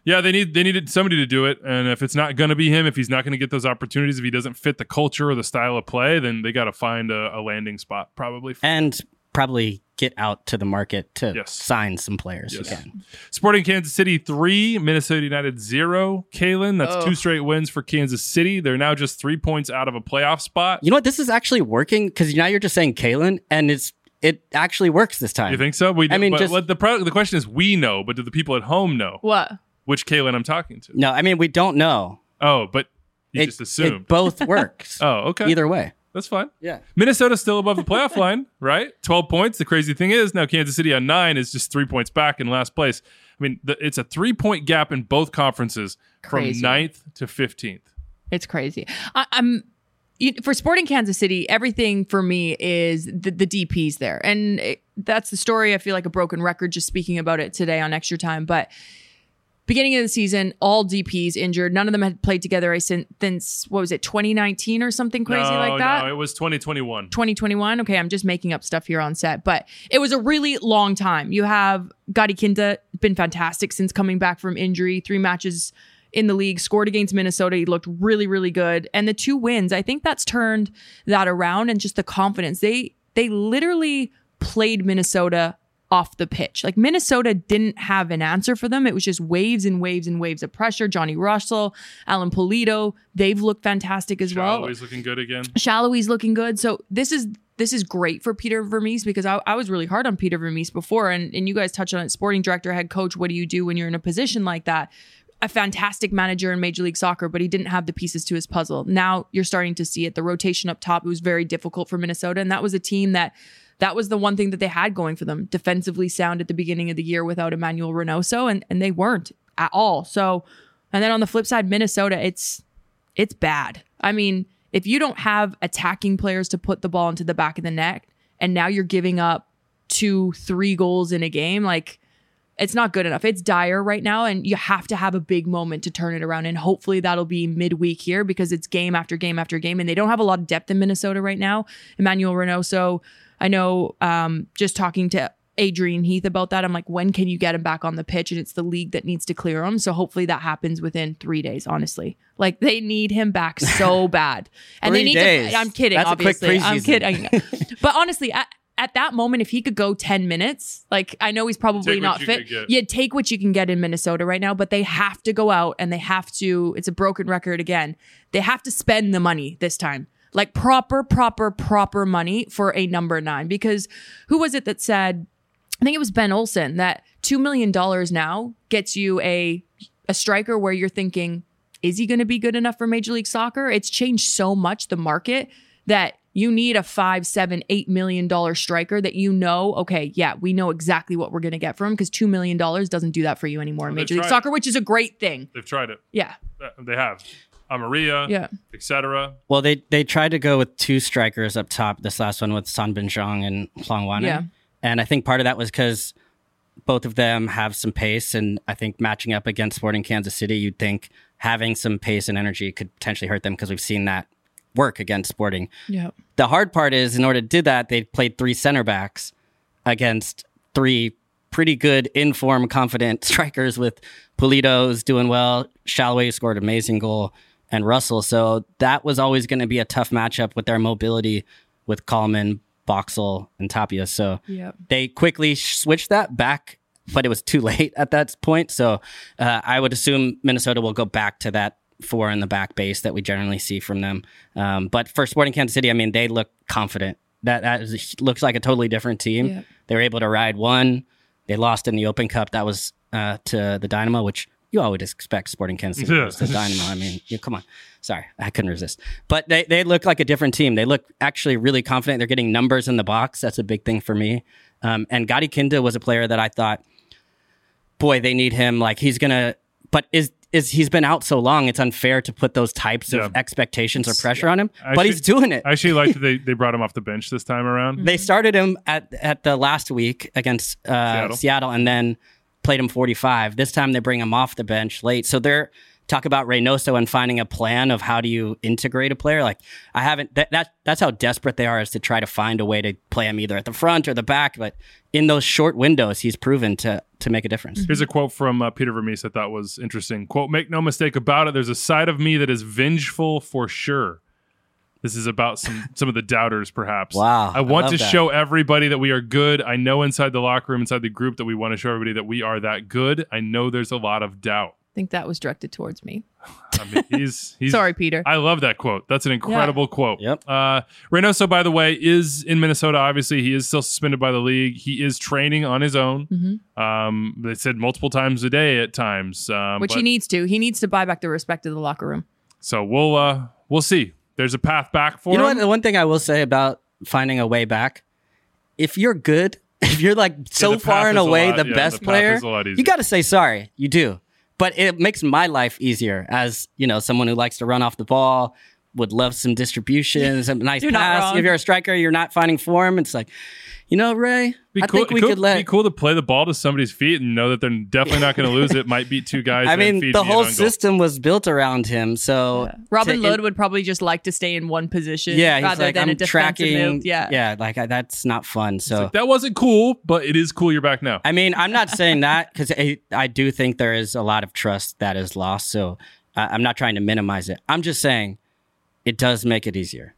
Yeah, they need they needed somebody to do it, and if it's not going to be him, if he's not going to get those opportunities, if he doesn't fit the culture or the style of play, then they got to find a, a landing spot probably. And probably get out to the market to Yes. sign some players Yes. again. Sporting Kansas City three, Minnesota United zero. Kalen, that's Oh. two straight wins for Kansas City. They're now just three points out of a playoff spot. You know what? This is actually working because now you're just saying Kalen, and it's it actually works this time. You think so? We, I mean, but just- what the pro- the question is, we know, but do the people at home know What? which Kalen I'm talking to? No, I mean we don't know. Oh, but you It, just assumed. it both works. oh, okay. Either way. That's fine. Yeah. Minnesota's still above the playoff line, right? twelve points. The crazy thing is now Kansas City on nine is just three points back in last place. I mean, the, it's a three-point gap in both conferences Crazy. from ninth to fifteenth. It's crazy. I, I'm you- for Sporting Kansas City. Everything for me is the, the D Ps there, and it, that's the story. I feel like a broken record just speaking about it today on Extra Time, but. Beginning of the season, all D Ps injured. None of them had played together I since, since what was it, twenty nineteen or something crazy no, like that? No, it was twenty twenty-one. twenty twenty-one. Okay, I'm just making up stuff here on set, but it was a really long time. You have Gadi Kinda, been fantastic since coming back from injury. Three matches in the league, scored against Minnesota. He looked really, really good. And the two wins, I think that's turned that around, and just the confidence. They they literally played Minnesota off the pitch. Like Minnesota didn't have an answer for them. It was just waves and waves and waves of pressure. Johnny Russell, Alan Polito, they've looked fantastic as well. Always looking good again. Shallowy's looking good. So this is this is great for Peter Vermees because I, I was really hard on Peter Vermees before, and, and you guys touched on it. Sporting director, head coach, what do you do when you're in a position like that? A fantastic manager in Major League Soccer, but he didn't have the pieces to his puzzle. Now you're starting to see it. The rotation up top, it was very difficult for Minnesota, and that was a team that that was the one thing that they had going for them. Defensively sound at the beginning of the year without Emmanuel Reynoso, and, and they weren't at all. So, and then on the flip side, Minnesota, it's it's bad. I mean, if you don't have attacking players to put the ball into the back of the net, and now you're giving up two, three goals in a game, like it's not good enough. It's dire right now, and you have to have a big moment to turn it around. And hopefully that'll be midweek here because it's game after game after game, and they don't have a lot of depth in Minnesota right now. Emmanuel Reynoso, I know um, just talking to Adrian Heath about that, I'm like, when can you get him back on the pitch? And it's the league that needs to clear him. So hopefully that happens within three days, honestly. Like they need him back so bad. And Three they need days. to, I'm kidding, That's a quick obviously. I'm preseason. kidding. But honestly, at, at that moment, if he could go ten minutes, like I know he's probably Take what not you fit. could get. Yeah, take what you can get in Minnesota right now, but they have to go out and they have to, it's a broken record again. They have to spend the money this time. Like proper, proper, proper money for a number nine. Because who was it that said, I think it was Ben Olsen, that two million dollars now gets you a a striker where you're thinking, is he going to be good enough for Major League Soccer? It's changed so much, the market, that you need a five, seven, eight million dollar striker that you know, okay, yeah, we know exactly what we're going to get from him because two million dollars doesn't do that for you anymore in Well, Major they've League tried Soccer, which is a great thing. They've tried it. Yeah. Uh, They have. Amaria, Yeah. et cetera. Well, they they tried to go with two strikers up top. This last one with Son Bin Zhang and Huang Wanen. Yeah. And I think part of that was because both of them have some pace, and I think matching up against Sporting Kansas City, you'd think having some pace and energy could potentially hurt them because we've seen that work against Sporting. Yeah. The hard part is, in order to do that, they played three center backs against three pretty good, in-form, confident strikers with Polito's doing well. Shalway scored an amazing goal, and Russell. So that was always going to be a tough matchup with their mobility with Coleman, Boxall, and Tapia. So Yeah. they quickly switched that back, but it was too late at that point. So uh, I would assume Minnesota will go back to that four in the back base that we generally see from them. Um, but for Sporting Kansas City, I mean, they look confident. That that is, looks like a totally different team. Yeah. They were able to ride one. They lost in the Open Cup. That was uh, to the Dynamo, which you always expect Sporting Kansas City Yeah. to the Dynamo. I mean, you, come on. Sorry, I couldn't resist. But they, they look like a different team. They look actually really confident. They're getting numbers in the box. That's a big thing for me. Um, and Gadi Kinda was a player that I thought, boy, they need him. Like he's going to, but is is he's been out so long, it's unfair to put those types of Yeah. expectations or pressure on him. I but should- he's doing it. I actually liked that they, they brought him off the bench this time around. They started him at at the last week against uh, Seattle. Seattle. and then played him forty-five. This time they bring him off the bench late. So they're talk about Reynoso and finding a plan of how do you integrate a player. Like I haven't, that, that that's how desperate they are, is to try to find a way to play him either at the front or the back. But in those short windows, he's proven to to make a difference. Here's a quote from uh, Peter Vermees I thought was interesting. Quote, "Make no mistake about it, there's a side of me that is vengeful for sure." This is about some some of the doubters, perhaps. Wow. I want I to that. show everybody that we are good. I know inside the locker room, inside the group, that we want to show everybody that we are that good. I know there's a lot of doubt. I think that was directed towards me. I mean, he's he's. Sorry, Peter. I love that quote. That's an incredible Yeah. quote. Yep. Uh, Reynoso, by the way, is in Minnesota. Obviously, he is still suspended by the league. He is training on his own. Mm-hmm. Um, they said multiple times a day at times, um, Which but- he needs to. He needs to buy back the respect of the locker room. So we'll uh, we'll see. There's a path back for You know him. what? The one thing I will say about finding a way back, if you're good, if you're like so the path far and is a away lot- the yeah, best the path player, is a lot easier. you got to say sorry. You do. But it makes my life easier as, you know, someone who likes to run off the ball, would love some distribution, some nice You're not pass. wrong. If you're a striker, you're not finding form. It's like, you know, Ray, Be I cool, think we cool, could let. be cool to play the ball to somebody's feet and know that they're definitely not going to lose it. Might beat two guys. I and then mean, feed the me an whole own goal. system was built around him. So Robin to- Lod would probably just like to stay in one position yeah, he's rather like, than I'm a defensive tracking. move. Yeah. yeah, like I, that's not fun. So Like, that wasn't cool, but it is cool. You're back now. I mean, I'm not saying that because I, I do think there is a lot of trust that is lost. So I, I'm not trying to minimize it. I'm just saying it does make it easier.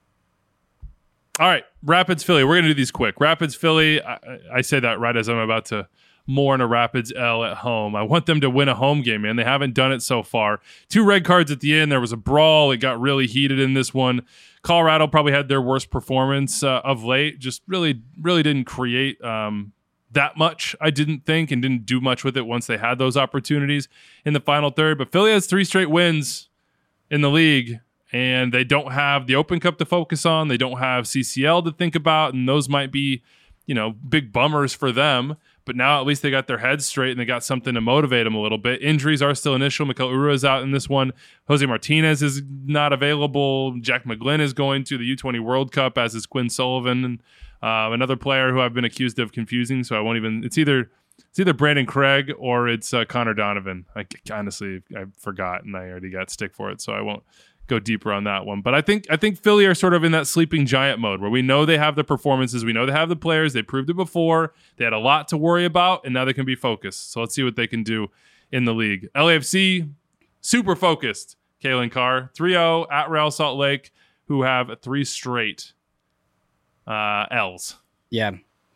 All right, Rapids Philly. We're going to do these quick. Rapids Philly. I, I say that right as I'm about to mourn a Rapids L at home. I want them to win a home game, man. They haven't done it so far. Two red cards at the end. There was a brawl. It got really heated in this one. Colorado probably had their worst performance uh, of late. Just really, really didn't create um, that much, I didn't think, and didn't do much with it once they had those opportunities in the final third. But Philly has three straight wins in the league, and they don't have the Open Cup to focus on. They don't have C C L to think about, and those might be, you know, big bummers for them. But now at least they got their heads straight and they got something to motivate them a little bit. Injuries are still an issue. Mikel Urra is out in this one. Jose Martinez is not available. Jack McGlynn is going to the U twenty World Cup, as is Quinn Sullivan, and uh, another player who I've been accused of confusing. So I won't even. It's either it's either Brandon Craig or it's uh, Connor Donovan. I honestly I forgot and I already got stick for it, so I won't go deeper on that one. But I think I think Philly are sort of in that sleeping giant mode where we know they have the performances, we know they have the players, they proved it before, they had a lot to worry about, and now they can be focused. So let's see what they can do in the league. L A F C, super focused. Kalen Carr, three oh at Real Salt Lake, who have three straight uh, L's. Yeah.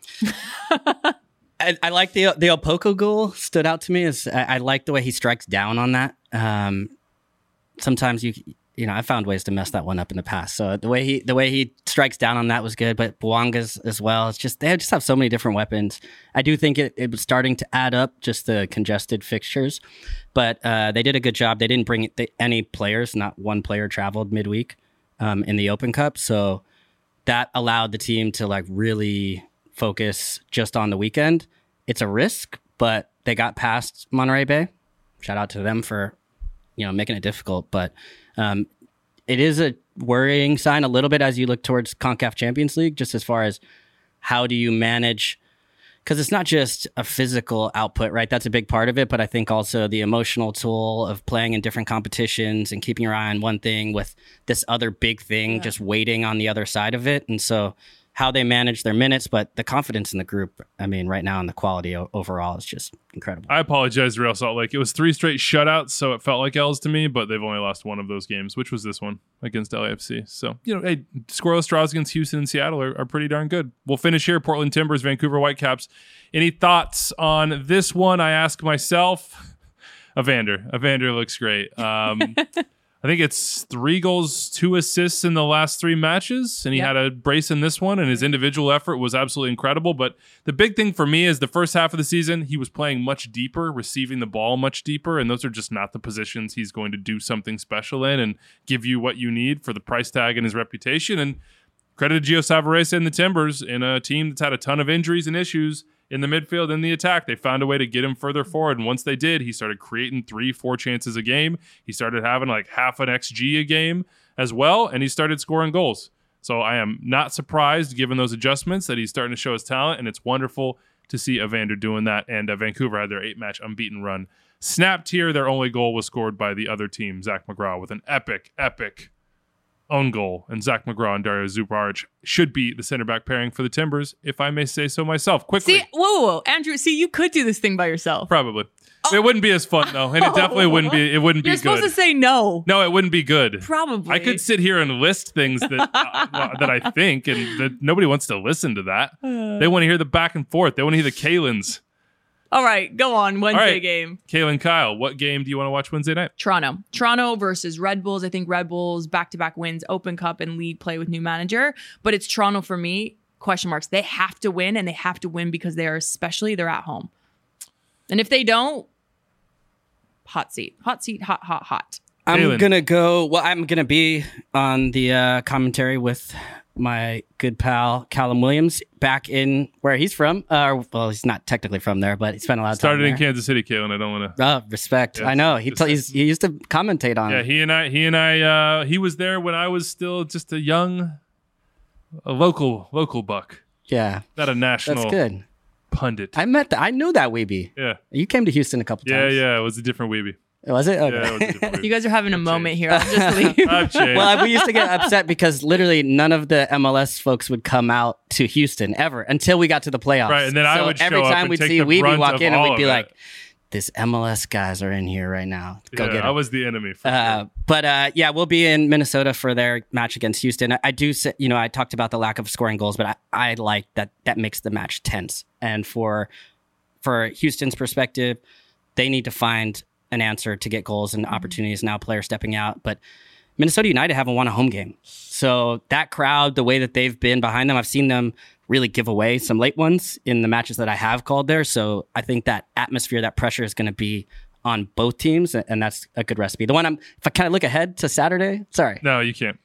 I, I like the the Opoko goal stood out to me. Is I, I like the way he strikes down on that. Um, sometimes you you know I found ways to mess that one up in the past. So the way he the way he strikes down on that was good. But Bouanga's as well. It's just they just have so many different weapons. I do think it, it was starting to add up, just the congested fixtures. But uh, they did a good job. They didn't bring the, any players. Not one player traveled midweek um, in the Open Cup. So that allowed the team to like really focus just on the weekend. It's a risk, but they got past Monterey Bay. Shout out to them for, you know, making it difficult. But um, it is a worrying sign a little bit as you look towards CONCACAF Champions League, just as far as how do you manage, because it's not just a physical output, right? That's a big part of it, but I think also the emotional tool of playing in different competitions and keeping your eye on one thing with this other big thing, Yeah. just waiting on the other side of it. And so how they manage their minutes, but the confidence in the group, I mean, right now, and the quality o- overall is just incredible. I apologize to Real Salt Lake. It was three straight shutouts, so it felt like L's to me, but they've only lost one of those games, which was this one against L A F C. So, you know, hey, scoreless draws against Houston and Seattle are, are pretty darn good. We'll finish here. Portland Timbers, Vancouver Whitecaps. Any thoughts on this one? I ask myself. Evander. Evander looks great. Um, I think it's three goals, two assists in the last three matches, and he Yep. had a brace in this one, and his individual effort was absolutely incredible. But the big thing for me is the first half of the season, he was playing much deeper, receiving the ball much deeper, and those are just not the positions he's going to do something special in and give you what you need for the price tag and his reputation. And credit to Gio Savarese and the Timbers in a team that's had a ton of injuries and issues in the midfield and the attack. They found a way to get him further forward. And once they did, he started creating three, four chances a game. He started having like half an X G a game as well. And he started scoring goals. So I am not surprised, given those adjustments, that he's starting to show his talent. And it's wonderful to see Evander doing that. And uh, Vancouver had their eight match unbeaten run snapped here. Their only goal was scored by the other team, Zach McGraw, with an epic, epic own goal. And Zach McGraw and Dario Zuparic should be the center back pairing for the Timbers, if I may say so myself. Quickly. See, whoa, whoa, whoa, Andrew, see, you could do this thing by yourself. Probably. Oh. It wouldn't be as fun, though. And it definitely wouldn't be, it wouldn't You're be good. supposed to say no. No, it wouldn't be good. Probably. I could sit here and list things that uh, that I think, and that nobody wants to listen to that. They want to hear the back and forth. They want to hear the Kalins. All right, go on. Wednesday All right. game. Kaylin Kyle, what game do you want to watch Wednesday night? Toronto. Toronto versus Red Bulls. I think Red Bulls back-to-back wins, Open Cup and lead play with new manager. But it's Toronto for me. Question marks. They have to win, and they have to win because they are especially, they're at home. And if they don't, hot seat. Hot seat, hot, hot, hot. I'm Kaylin. going to go, well, I'm going to be on the uh, commentary with my good pal, Callum Williams, back in where he's from. Uh, well, he's not technically from there, but he spent a lot of Started time in Kansas City, Kaylin. I don't want to. Oh, respect. Yeah, I know. He, just- t- he's, he used to commentate on Yeah, it. he and I, he and I, uh, he was there when I was still just a young, a local, local buck, Yeah, not a national that's good. pundit. I met that. I knew that weeby. yeah, You came to Houston a couple yeah, times. yeah. It was a different weeby. Was it? Okay. Yeah, it was a different weeby. You guys are having a moment here. I'll just leave. I've changed. Well, we used to get upset because literally none of the M L S folks would come out to Houston ever until we got to the playoffs. Right, and then I So would show every up time and we'd take see the Weeby brunt walk of in, and all we'd of be it. like, "This M L S guys are in here right now. Go yeah, get I them." was the enemy. For Uh, sure. but uh, yeah, we'll be in Minnesota for their match against Houston. I, I do, say, you know, I talked about the lack of scoring goals, but I, I like that that makes the match tense. And for for Houston's perspective, they need to find an answer to get goals and opportunities. Now, players stepping out, but Minnesota United haven't won a home game, so that crowd, the way that they've been behind them, I've seen them really give away some late ones in the matches that I have called there. So I think that atmosphere, that pressure is going to be on both teams, and that's a good recipe. The one I'm, if I kind of look ahead to Saturday, sorry, No, you can't.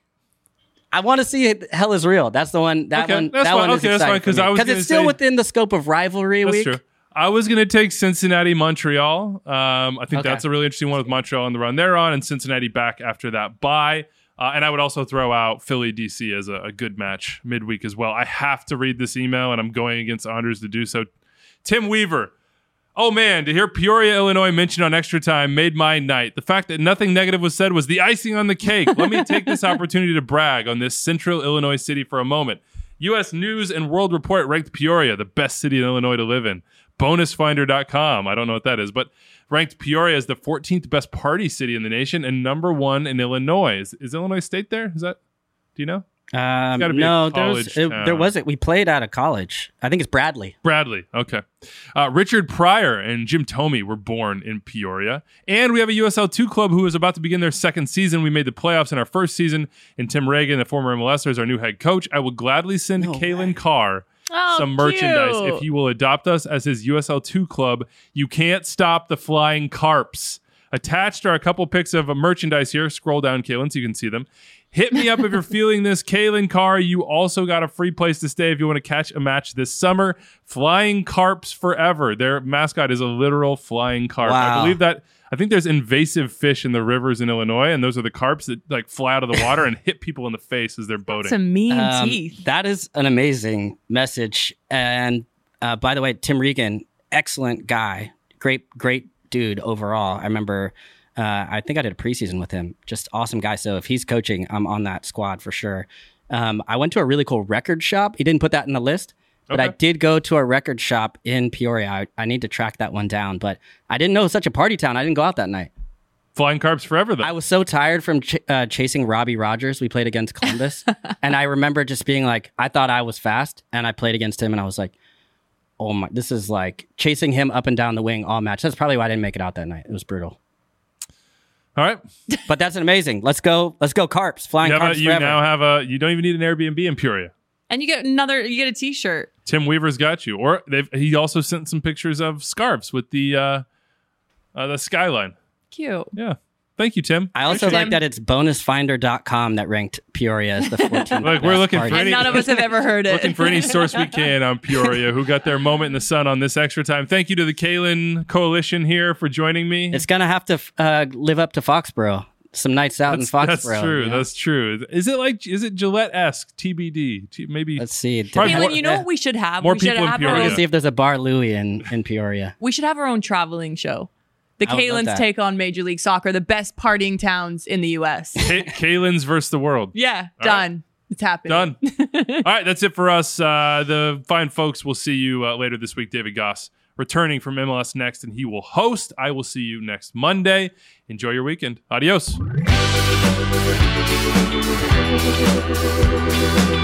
I want to see it, Hell is Real. That's the one. That Okay, one. that's that fine. one is Okay, that's fine, exciting 'cause I was because gonna it's still say- within the scope of rivalry That's week. true. I was going to take Cincinnati, Montreal. Um, I think Okay. that's a really interesting one with Montreal on the run they're on, and Cincinnati back after that bye. Uh, and I would also throw out Philly D C as a, a good match midweek as well. I have to read this email, and I'm going against Anders to do so. Tim Weaver. Oh man, to hear Peoria, Illinois mentioned on Extra Time made my night. The fact that nothing negative was said was the icing on the cake. Let me take this opportunity to brag on this central Illinois city for a moment. U S News and World Report ranked Peoria the best city in Illinois to live in. bonus finder dot com, I don't know what that is, but ranked Peoria as the fourteenth best party city in the nation and number one in Illinois. Is, is Illinois State there? Is that, do you know? Um, gotta be no, a there was, college it, town. there was it. We played out of college. I think it's Bradley. Bradley, okay. Uh, Richard Pryor and Jim Thome were born in Peoria. And we have a U S L two club who is about to begin their second season. We made the playoffs in our first season, and Tim Reagan, the former M L S er, is our new head coach. I will gladly send No Kalen way. Carr Oh, some merchandise cute. if he will adopt us as his U S L two club. You can't stop the flying carps. Attached are a couple pics of uh, merchandise here. Scroll down, Kalen, so you can see them. Hit me up if you're feeling this. Kalen Carr, you also got a free place to stay if you want to catch a match this summer. Flying Carps Forever. Their mascot is a literal flying carp. I Wow. believe that, I think there's invasive fish in the rivers in Illinois, and those are the carps that like fly out of the water and hit people in the face as they're boating. Some mean Um, teeth. That is an amazing message. And uh, by the way, Tim Regan, excellent guy. Great, great dude overall. I remember, uh, I think I did a preseason with him. Just awesome guy. So if he's coaching, I'm on that squad for sure. Um, I went to a really cool record shop. He didn't put that in the list, but I Okay. did go to a record shop in Peoria. I, I need to track that one down, but I didn't know it was such a party town. I didn't go out that night. Flying Carps Forever, though. I was so tired from ch- uh, chasing Robbie Rogers. We played against Columbus. And I remember just being like, I thought I was fast, and I played against him, and I was like, oh my, this is like chasing him up and down the wing all match. That's probably why I didn't make it out that night. It was brutal. All right. But that's amazing. Let's go. Let's go Carps. Flying You, have a- Carps you forever. now have a, you don't even need an Airbnb in Peoria. And you get another, you get a t-shirt. Tim Weaver's got you. Or they've he also sent some pictures of scarves with the uh, uh the skyline. Cute. Yeah. Thank you, Tim. I also Tim. like that it's bonus finder dot com that ranked Peoria as the fourteenth. Look, we're best looking for party. And any- none of us have ever heard it. Looking for any source we can on Peoria who got their moment in the sun on this extra time. Thank you to the Kalen Coalition here for joining me. It's gonna have to uh, live up to Foxborough. Some nights out that's, in Foxborough. that's true. you know? That's true. Is it like is it Gillette-esque? T B D. T- maybe. Let's see. Probably Caitlin, more- you know what we should have? more we should people in have Peoria. our Let's own, see if there's a Bar Louie in, in Peoria. we should have our own traveling show. The I would love Kalen's that. take on Major League Soccer, the best partying towns in the U S. K- Kalen's versus the world. Yeah, All done. It's happening. Done. All right, that's it for us. Uh, the fine folks will see you uh, later this week. David Goss returning from M L S Next, and he will host. I will see you next Monday. Enjoy your weekend. Adios.